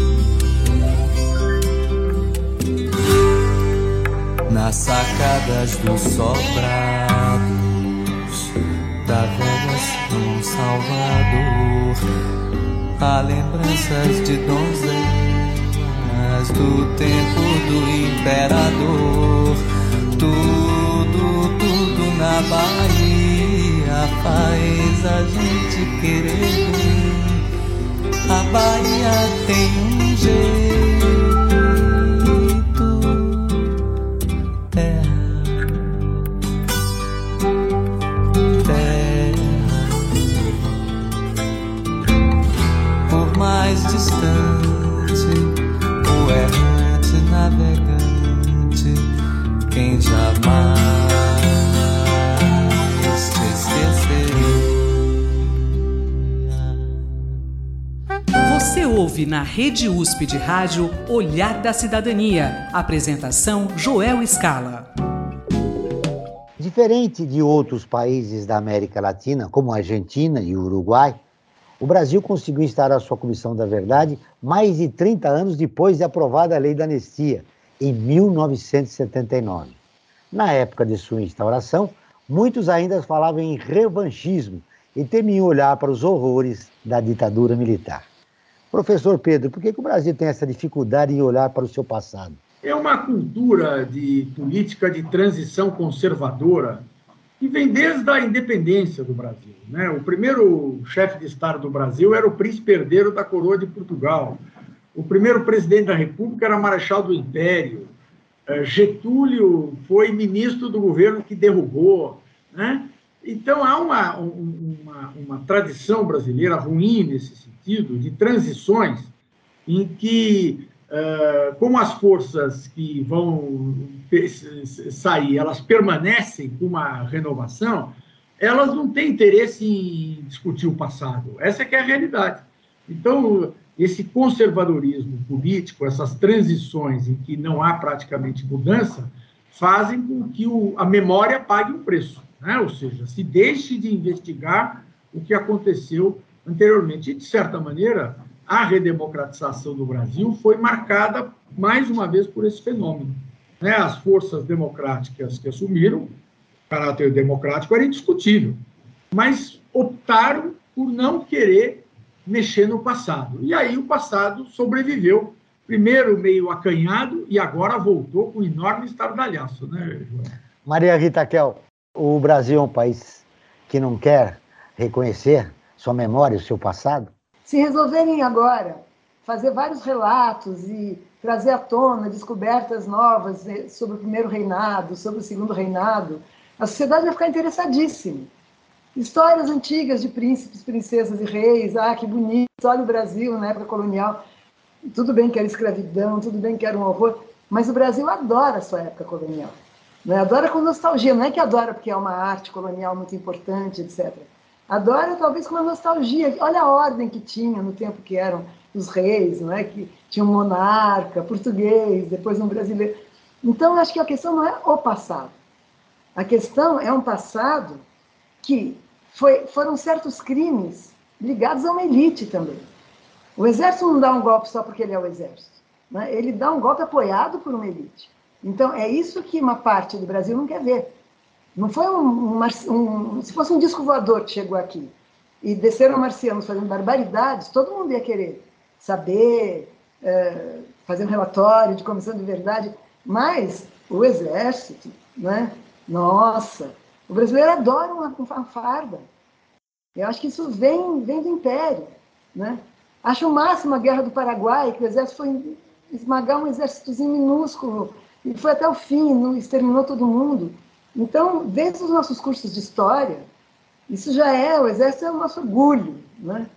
Nas sacadas dos sobrados da velha São Salvador, há lembranças de donzelas do tempo do imperador. Tudo, tudo na Bahia faz a gente querer ver. A Bahia tem um jeito. Distante, o errante navegante, quem jamais te esqueceria. Você ouve na Rede U S P de Rádio Olhar da Cidadania. Apresentação Joel Scala. Diferente de outros países da América Latina, como a Argentina e o Uruguai, o Brasil conseguiu instaurar a sua Comissão da Verdade mais de trinta anos depois de aprovada a Lei da Anistia, em mil novecentos e setenta e nove. Na época de sua instauração, muitos ainda falavam em revanchismo e temiam olhar para os horrores da ditadura militar. Professor Pedro, por que que o Brasil tem essa dificuldade em olhar para o seu passado? É uma cultura de política de transição conservadora que vem desde a independência do Brasil, né? O primeiro chefe de Estado do Brasil era o príncipe herdeiro da coroa de Portugal. O primeiro presidente da República era marechal do Império. Getúlio foi ministro do governo que derrubou, né? Então, há uma, uma, uma tradição brasileira ruim nesse sentido, de transições, em que, como as forças que vão sair, elas permanecem com uma renovação, elas não têm interesse em discutir o passado. Essa é que é a realidade. Então, esse conservadorismo político, essas transições em que não há praticamente mudança, fazem com que o, a memória pague um preço, né? Ou seja, se deixe de investigar o que aconteceu anteriormente. E, de certa maneira, a redemocratização do Brasil foi marcada, mais uma vez, por esse fenômeno, né? As forças democráticas que assumiram, o caráter democrático era indiscutível, mas optaram por não querer mexer no passado. E aí o passado sobreviveu, primeiro meio acanhado e agora voltou com enorme estardalhaço, né, João? Maria Rita Kell, o Brasil é um país que não quer reconhecer sua memória e o seu passado? Se resolverem agora fazer vários relatos e trazer à tona descobertas novas sobre o primeiro reinado, sobre o segundo reinado, a sociedade vai ficar interessadíssima. Histórias antigas de príncipes, princesas e reis, ah, que bonito, olha o Brasil na época colonial. Tudo bem que era escravidão, tudo bem que era um horror, mas o Brasil adora a sua época colonial. Né? Adora com nostalgia, não é que adora porque é uma arte colonial muito importante, etcétera. Adora talvez com uma nostalgia. Olha a ordem que tinha no tempo que eram os reis, não é? Que tinha um monarca português, depois um brasileiro. Então, acho que a questão não é o passado. A questão é um passado que foi, foram certos crimes ligados a uma elite também. O exército não dá um golpe só porque ele é o exército, né? Ele dá um golpe apoiado por uma elite. Então, é isso que uma parte do Brasil não quer ver. Não foi um, um, um... Se fosse um disco voador que chegou aqui e desceram marcianos fazendo barbaridades, todo mundo ia querer saber, é, fazer um relatório de comissão de verdade, mas o exército, né? Nossa, o brasileiro adora uma, uma farda. Eu acho que isso vem, vem do Império, né? Acho o máximo a Guerra do Paraguai, que o exército foi esmagar um exércitozinho minúsculo e foi até o fim, não exterminou todo mundo. Então, desde os nossos cursos de história, isso já é, o exército é o nosso orgulho, né?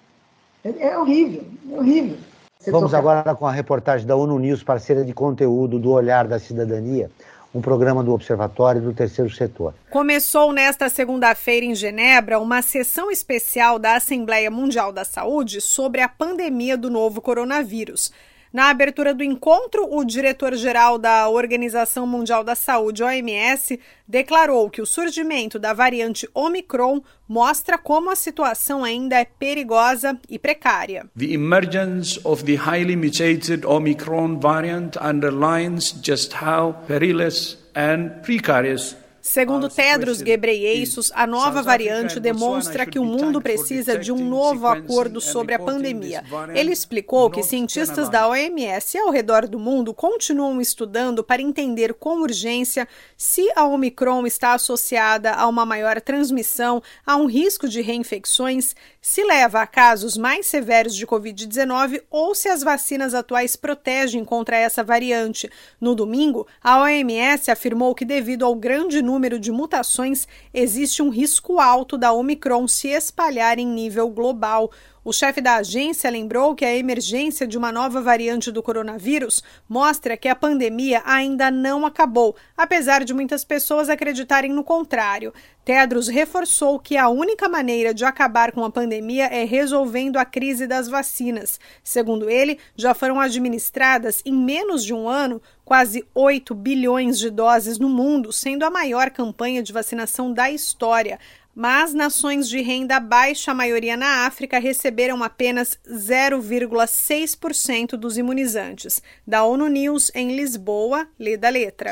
É, é horrível, é horrível. Você Vamos tocar... agora com a reportagem da ONU News, parceira de conteúdo do Olhar da Cidadania, um programa do Observatório do Terceiro Setor. Começou nesta segunda-feira em Genebra uma sessão especial da Assembleia Mundial da Saúde sobre a pandemia do novo coronavírus. Na abertura do encontro, o diretor-geral da Organização Mundial da Saúde, O M S, declarou que o surgimento da variante Omicron mostra como a situação ainda é perigosa e precária. The emergence of the highly mutated Omicron variant underlines just how perilous and precarious. Segundo Tedros Ghebreyesus, a nova variante demonstra que o mundo precisa de um novo acordo sobre a pandemia. Ele explicou que cientistas da O M S ao redor do mundo continuam estudando para entender com urgência se a Omicron está associada a uma maior transmissão, a um risco de reinfecções, se leva a casos mais severos de covid dezenove ou se as vacinas atuais protegem contra essa variante. No domingo, a O M S afirmou que devido ao grande número número de mutações, existe um risco alto da Omicron se espalhar em nível global. O chefe da agência lembrou que a emergência de uma nova variante do coronavírus mostra que a pandemia ainda não acabou, apesar de muitas pessoas acreditarem no contrário. Tedros reforçou que a única maneira de acabar com a pandemia é resolvendo a crise das vacinas. Segundo ele, já foram administradas em menos de um ano quase oito bilhões de doses no mundo, sendo a maior campanha de vacinação da história. Mas nações de renda baixa, a maioria na África, receberam apenas zero vírgula seis por cento dos imunizantes. Da ONU News, em Lisboa, lê da letra.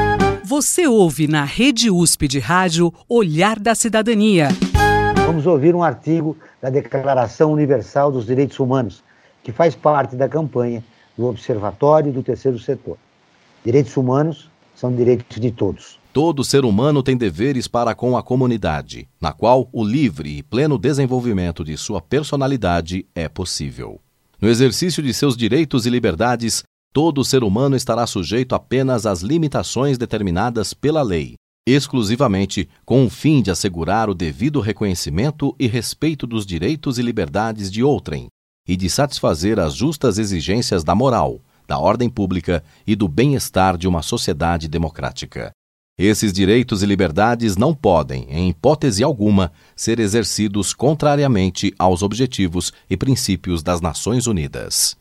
Você ouve na Rede U S P de Rádio Olhar da Cidadania. Vamos ouvir um artigo da Declaração Universal dos Direitos Humanos, que faz parte da campanha do Observatório do Terceiro Setor. Direitos humanos são direitos de todos. Todo ser humano tem deveres para com a comunidade, na qual o livre e pleno desenvolvimento de sua personalidade é possível. No exercício de seus direitos e liberdades, Todo ser humano estará sujeito apenas às limitações determinadas pela lei, exclusivamente com o fim de assegurar o devido reconhecimento e respeito dos direitos e liberdades de outrem, e de satisfazer as justas exigências da moral, da ordem pública e do bem-estar de uma sociedade democrática. Esses direitos e liberdades não podem, em hipótese alguma, ser exercidos contrariamente aos objetivos e princípios das Nações Unidas.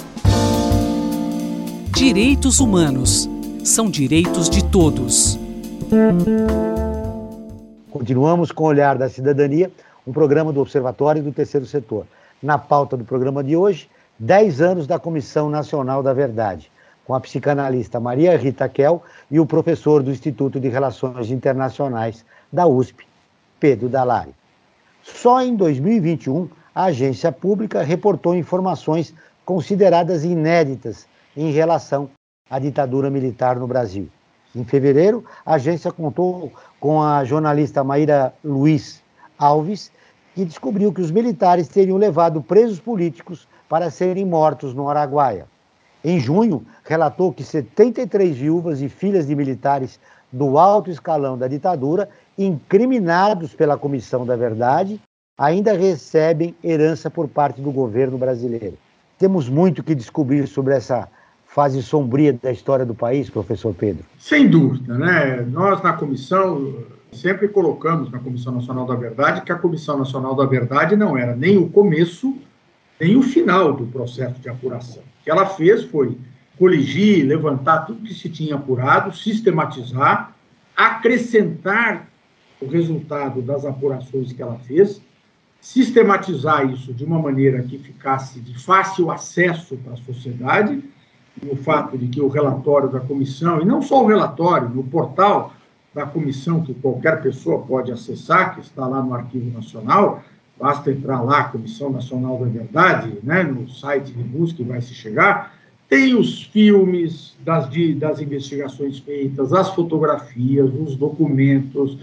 Direitos humanos são direitos de todos. Continuamos com o Olhar da Cidadania, um programa do Observatório do Terceiro Setor. Na pauta do programa de hoje, dez anos da Comissão Nacional da Verdade, com a psicanalista Maria Rita Kell e o professor do Instituto de Relações Internacionais da U S P, Pedro Dallari. Só em dois mil e vinte e um, a agência pública reportou informações consideradas inéditas em relação à ditadura militar no Brasil. Em fevereiro, a agência contou com a jornalista Maíra Luiz Alves, que descobriu que os militares teriam levado presos políticos para serem mortos no Araguaia. Em junho, relatou que setenta e três viúvas e filhas de militares do alto escalão da ditadura, incriminados pela Comissão da Verdade, ainda recebem herança por parte do governo brasileiro. Temos muito que descobrir sobre essa fase sombria da história do país, professor Pedro. Sem dúvida, né? Nós, na comissão, sempre colocamos na Comissão Nacional da Verdade que a Comissão Nacional da Verdade não era nem o começo, nem o final do processo de apuração. O que ela fez foi coligir, levantar tudo que se tinha apurado, sistematizar, acrescentar o resultado das apurações que ela fez, sistematizar isso de uma maneira que ficasse de fácil acesso para a sociedade, o fato de que o relatório da comissão, e não só o relatório, no portal da comissão, que qualquer pessoa pode acessar, que está lá no Arquivo Nacional, basta entrar lá, Comissão Nacional da Verdade, né, no site de busca e vai se chegar, tem os filmes das, de, das investigações feitas, as fotografias, os documentos,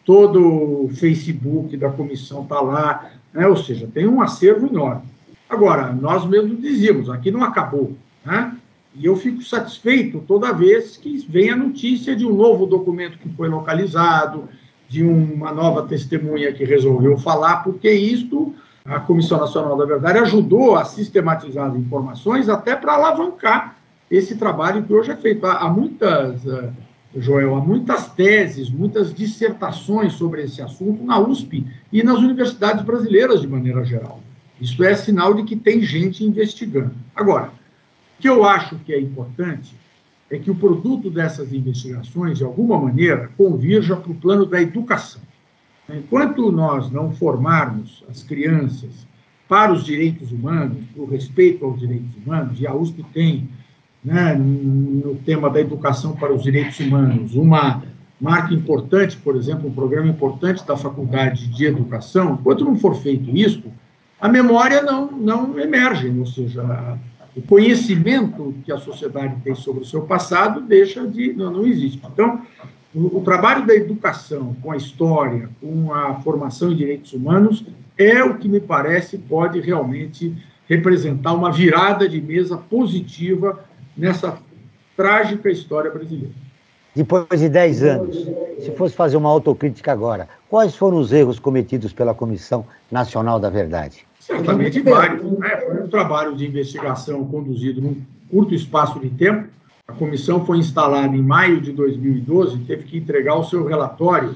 todo o Facebook da comissão está lá, né, ou seja, tem um acervo enorme. Agora, nós mesmos dizíamos, aqui não acabou, né? E eu fico satisfeito toda vez que vem a notícia de um novo documento que foi localizado, de uma nova testemunha que resolveu falar, porque isto, a Comissão Nacional da Verdade ajudou a sistematizar as informações até para alavancar esse trabalho que hoje é feito. Há muitas, Joel, há muitas teses, muitas dissertações sobre esse assunto na U S P e nas universidades brasileiras de maneira geral. Isso é sinal de que tem gente investigando. Agora, o que eu acho que é importante é que o produto dessas investigações, de alguma maneira, convirja para o plano da educação. Enquanto nós não formarmos as crianças para os direitos humanos, para o respeito aos direitos humanos, e a U S P tem, né, no tema da educação para os direitos humanos, uma marca importante, por exemplo, um programa importante da Faculdade de Educação, enquanto não for feito isso, a memória não, não emerge, ou seja, o conhecimento que a sociedade tem sobre o seu passado deixa de... não, não existe. Então, o, o trabalho da educação com a história, com a formação em direitos humanos, é o que me parece pode realmente representar uma virada de mesa positiva nessa trágica história brasileira. Depois de dez anos, se fosse fazer uma autocrítica agora, quais foram os erros cometidos pela Comissão Nacional da Verdade? Certamente vários. Né? Foi um trabalho de investigação conduzido num curto espaço de tempo. A comissão foi instalada em maio de dois mil e doze e teve que entregar o seu relatório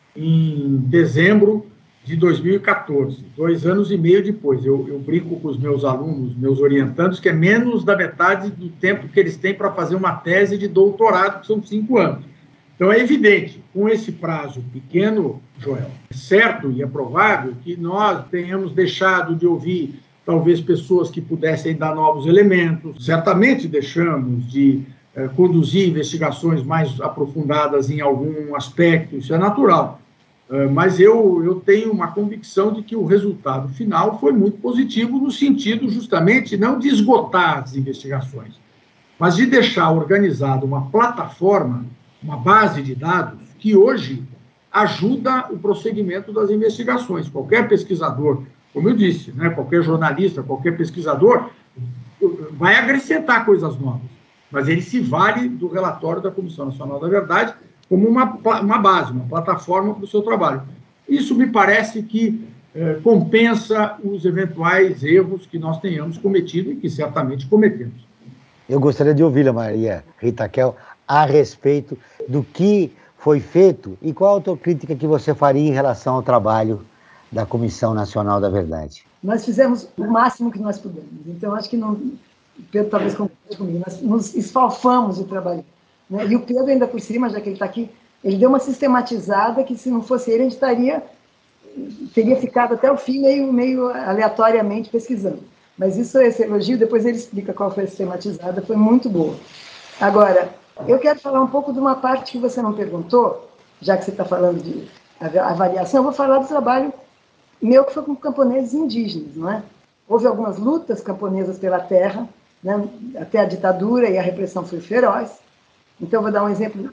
em dezembro de dois mil e quatorze, dois anos e meio depois. Eu, eu brinco com os meus alunos, meus orientandos, que é menos da metade do tempo que eles têm para fazer uma tese de doutorado, que são cinco anos. Então, é evidente, com esse prazo pequeno, Joel, é certo e é provável que nós tenhamos deixado de ouvir, talvez, pessoas que pudessem dar novos elementos. Certamente deixamos de eh, conduzir investigações mais aprofundadas em algum aspecto, isso é natural. Uh, mas eu, eu tenho uma convicção de que o resultado final foi muito positivo, no sentido, justamente, não de esgotar as investigações, mas de deixar organizada uma plataforma, uma base de dados, que hoje ajuda o prosseguimento das investigações. Qualquer pesquisador, como eu disse, né, qualquer jornalista, qualquer pesquisador vai acrescentar coisas novas. mas ele se vale do relatório da Comissão Nacional da Verdade como uma, uma base, uma plataforma para o seu trabalho. Isso me parece que eh, compensa os eventuais erros que nós tenhamos cometido e que certamente cometemos. Eu gostaria de ouvir a Maria Rita Kel a respeito do que foi feito e qual a autocrítica que você faria em relação ao trabalho da Comissão Nacional da Verdade. Nós fizemos o máximo que nós pudemos. Então, acho que não... Pedro talvez concorde comigo. Nós nos esfalfamos o trabalho. Né? E o Pedro, ainda por cima, já que ele está aqui, ele deu uma sistematizada que, se não fosse ele, a gente estaria, teria ficado até o fim meio, meio aleatoriamente pesquisando. Mas isso, esse elogio, depois ele explica qual foi a sistematizada, foi muito boa. Agora, eu quero falar um pouco de uma parte que você não perguntou, já que você está falando de avaliação, eu vou falar do trabalho meu que foi com camponeses indígenas, não é? Houve algumas lutas camponesas pela terra, né? Até a ditadura e a repressão foi feroz. Então, vou dar um exemplo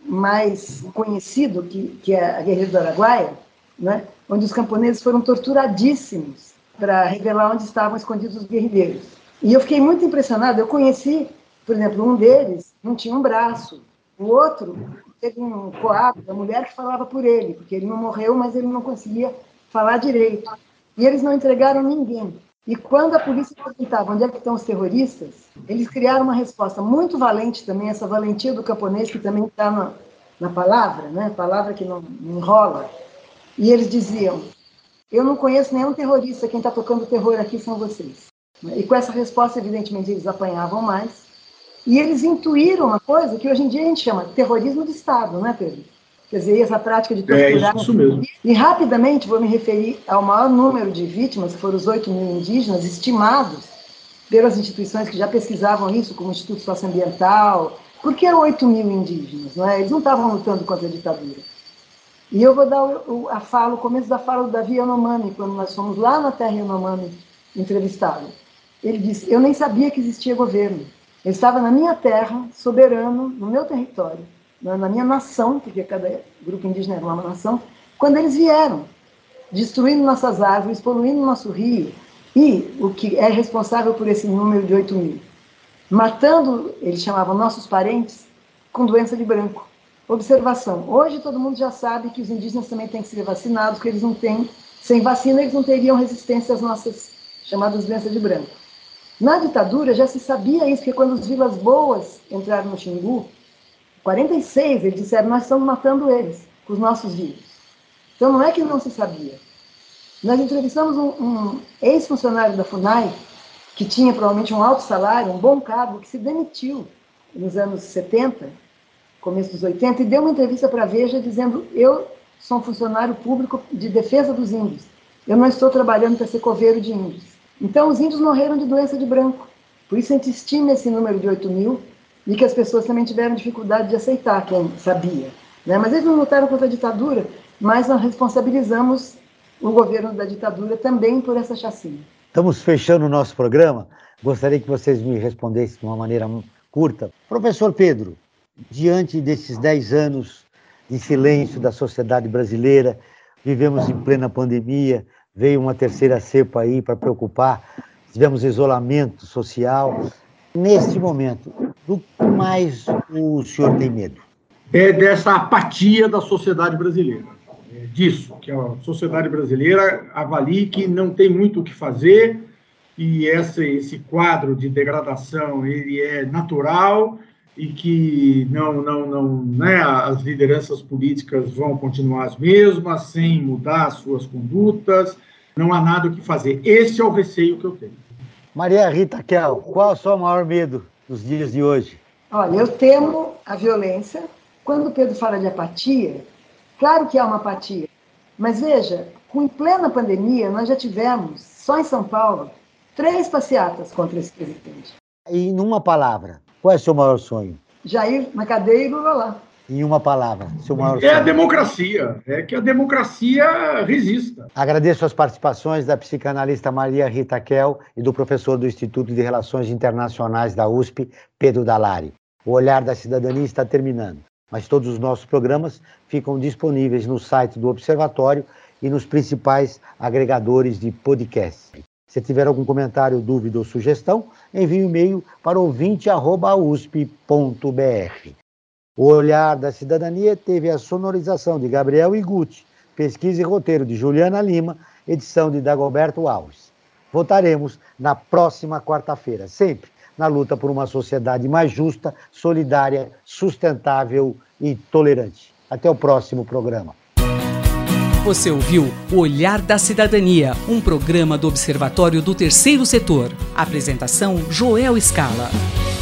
mais conhecido, que, que é a Guerrilha do Araguaia, né? Onde os camponeses foram torturadíssimos para revelar onde estavam escondidos os guerrilheiros. E eu fiquei muito impressionada. Eu conheci, por exemplo, um deles não tinha um braço, o outro teve um coágulo da mulher que falava por ele, porque ele não morreu, mas ele não conseguia falar direito. E eles não entregaram ninguém. E quando a polícia perguntava onde é que estão os terroristas, eles criaram uma resposta muito valente também, essa valentia do camponês, que também está na, na palavra, né? Palavra que não, não enrola. E eles diziam: eu não conheço nenhum terrorista, quem está tocando terror aqui são vocês. E com essa resposta, evidentemente, eles apanhavam mais. E eles intuíram uma coisa que hoje em dia a gente chama de terrorismo de Estado, não é, Pedro? Quer dizer, essa prática de torturar... É isso mesmo. E rapidamente vou me referir ao maior número de vítimas, que foram os oito mil indígenas estimados pelas instituições que já pesquisavam isso, como o Instituto Socioambiental. Por que oito mil indígenas? Não é? Eles não estavam lutando contra a ditadura. E eu vou dar o, a fala, o começo da fala do Davi Yanomami, quando nós fomos lá na terra Yanomami entrevistá-lo. Ele disse: eu nem sabia que existia governo. Eu estava na minha terra, soberano, no meu território, na minha nação, porque cada grupo indígena era uma nação, quando eles vieram, destruindo nossas árvores, poluindo nosso rio, e o que é responsável por esse número de oito mil, matando, eles chamavam nossos parentes, com doença de branco. Observação: hoje todo mundo já sabe que os indígenas também têm que ser vacinados, porque eles não têm, sem vacina eles não teriam resistência às nossas chamadas doenças de branco. Na ditadura já se sabia isso, porque quando os Vilas Boas entraram no Xingu, em quarenta e seis, eles disseram: nós estamos matando eles, com os nossos vírus. Então não é que não se sabia. Nós entrevistamos um, um ex-funcionário da FUNAI, que tinha provavelmente um alto salário, um bom cargo, que se demitiu nos anos setenta, começo dos oitenta, e deu uma entrevista para a Veja dizendo: eu sou um funcionário público de defesa dos índios, eu não estou trabalhando para ser coveiro de índios. Então os índios morreram de doença de branco, por isso a gente estima esse número de oito mil, e que as pessoas também tiveram dificuldade de aceitar, quem sabia. Né? Mas eles não lutaram contra a ditadura, mas nós responsabilizamos o governo da ditadura também por essa chacina. Estamos fechando o nosso programa. Gostaria que vocês me respondessem de uma maneira curta. Professor Pedro, diante desses dez anos de silêncio da sociedade brasileira, vivemos em plena pandemia, veio uma terceira cepa aí para preocupar, tivemos isolamento social. Neste momento, do que mais o senhor tem medo? É dessa apatia da sociedade brasileira. É disso, que a sociedade brasileira avalie que não tem muito o que fazer e esse, esse quadro de degradação ele é natural e que não, não, não, né, as lideranças políticas vão continuar as mesmas, sem mudar as suas condutas, não há nada o que fazer. Esse é o receio que eu tenho. Maria Rita Kel, qual é o seu maior medo nos dias de hoje? Olha, eu temo a violência. Quando o Pedro fala de apatia, claro que há uma apatia, mas veja, com em plena pandemia, nós já tivemos, só em São Paulo, três passeatas contra esse presidente. E numa palavra, qual é o seu maior sonho? Jair na cadeia e Lula lá. Em uma palavra, seu maior é sonho? É a democracia, é que a democracia resista. Agradeço as participações da psicanalista Maria Rita Kel e do professor do Instituto de Relações Internacionais da U S P, Pedro Dallari. O Olhar da Cidadania está terminando, mas todos os nossos programas ficam disponíveis no site do Observatório e nos principais agregadores de podcast. Se tiver algum comentário, dúvida ou sugestão, envie um e-mail para ouvinte arroba u s p ponto b r. O Olhar da Cidadania teve a sonorização de Gabriel Iguchi, pesquisa e roteiro de Juliana Lima, edição de Dagoberto Alves. Voltaremos na próxima quarta-feira, sempre na luta por uma sociedade mais justa, solidária, sustentável e tolerante. Até o próximo programa. Você ouviu O Olhar da Cidadania, um programa do Observatório do Terceiro Setor. Apresentação: Joel Scala.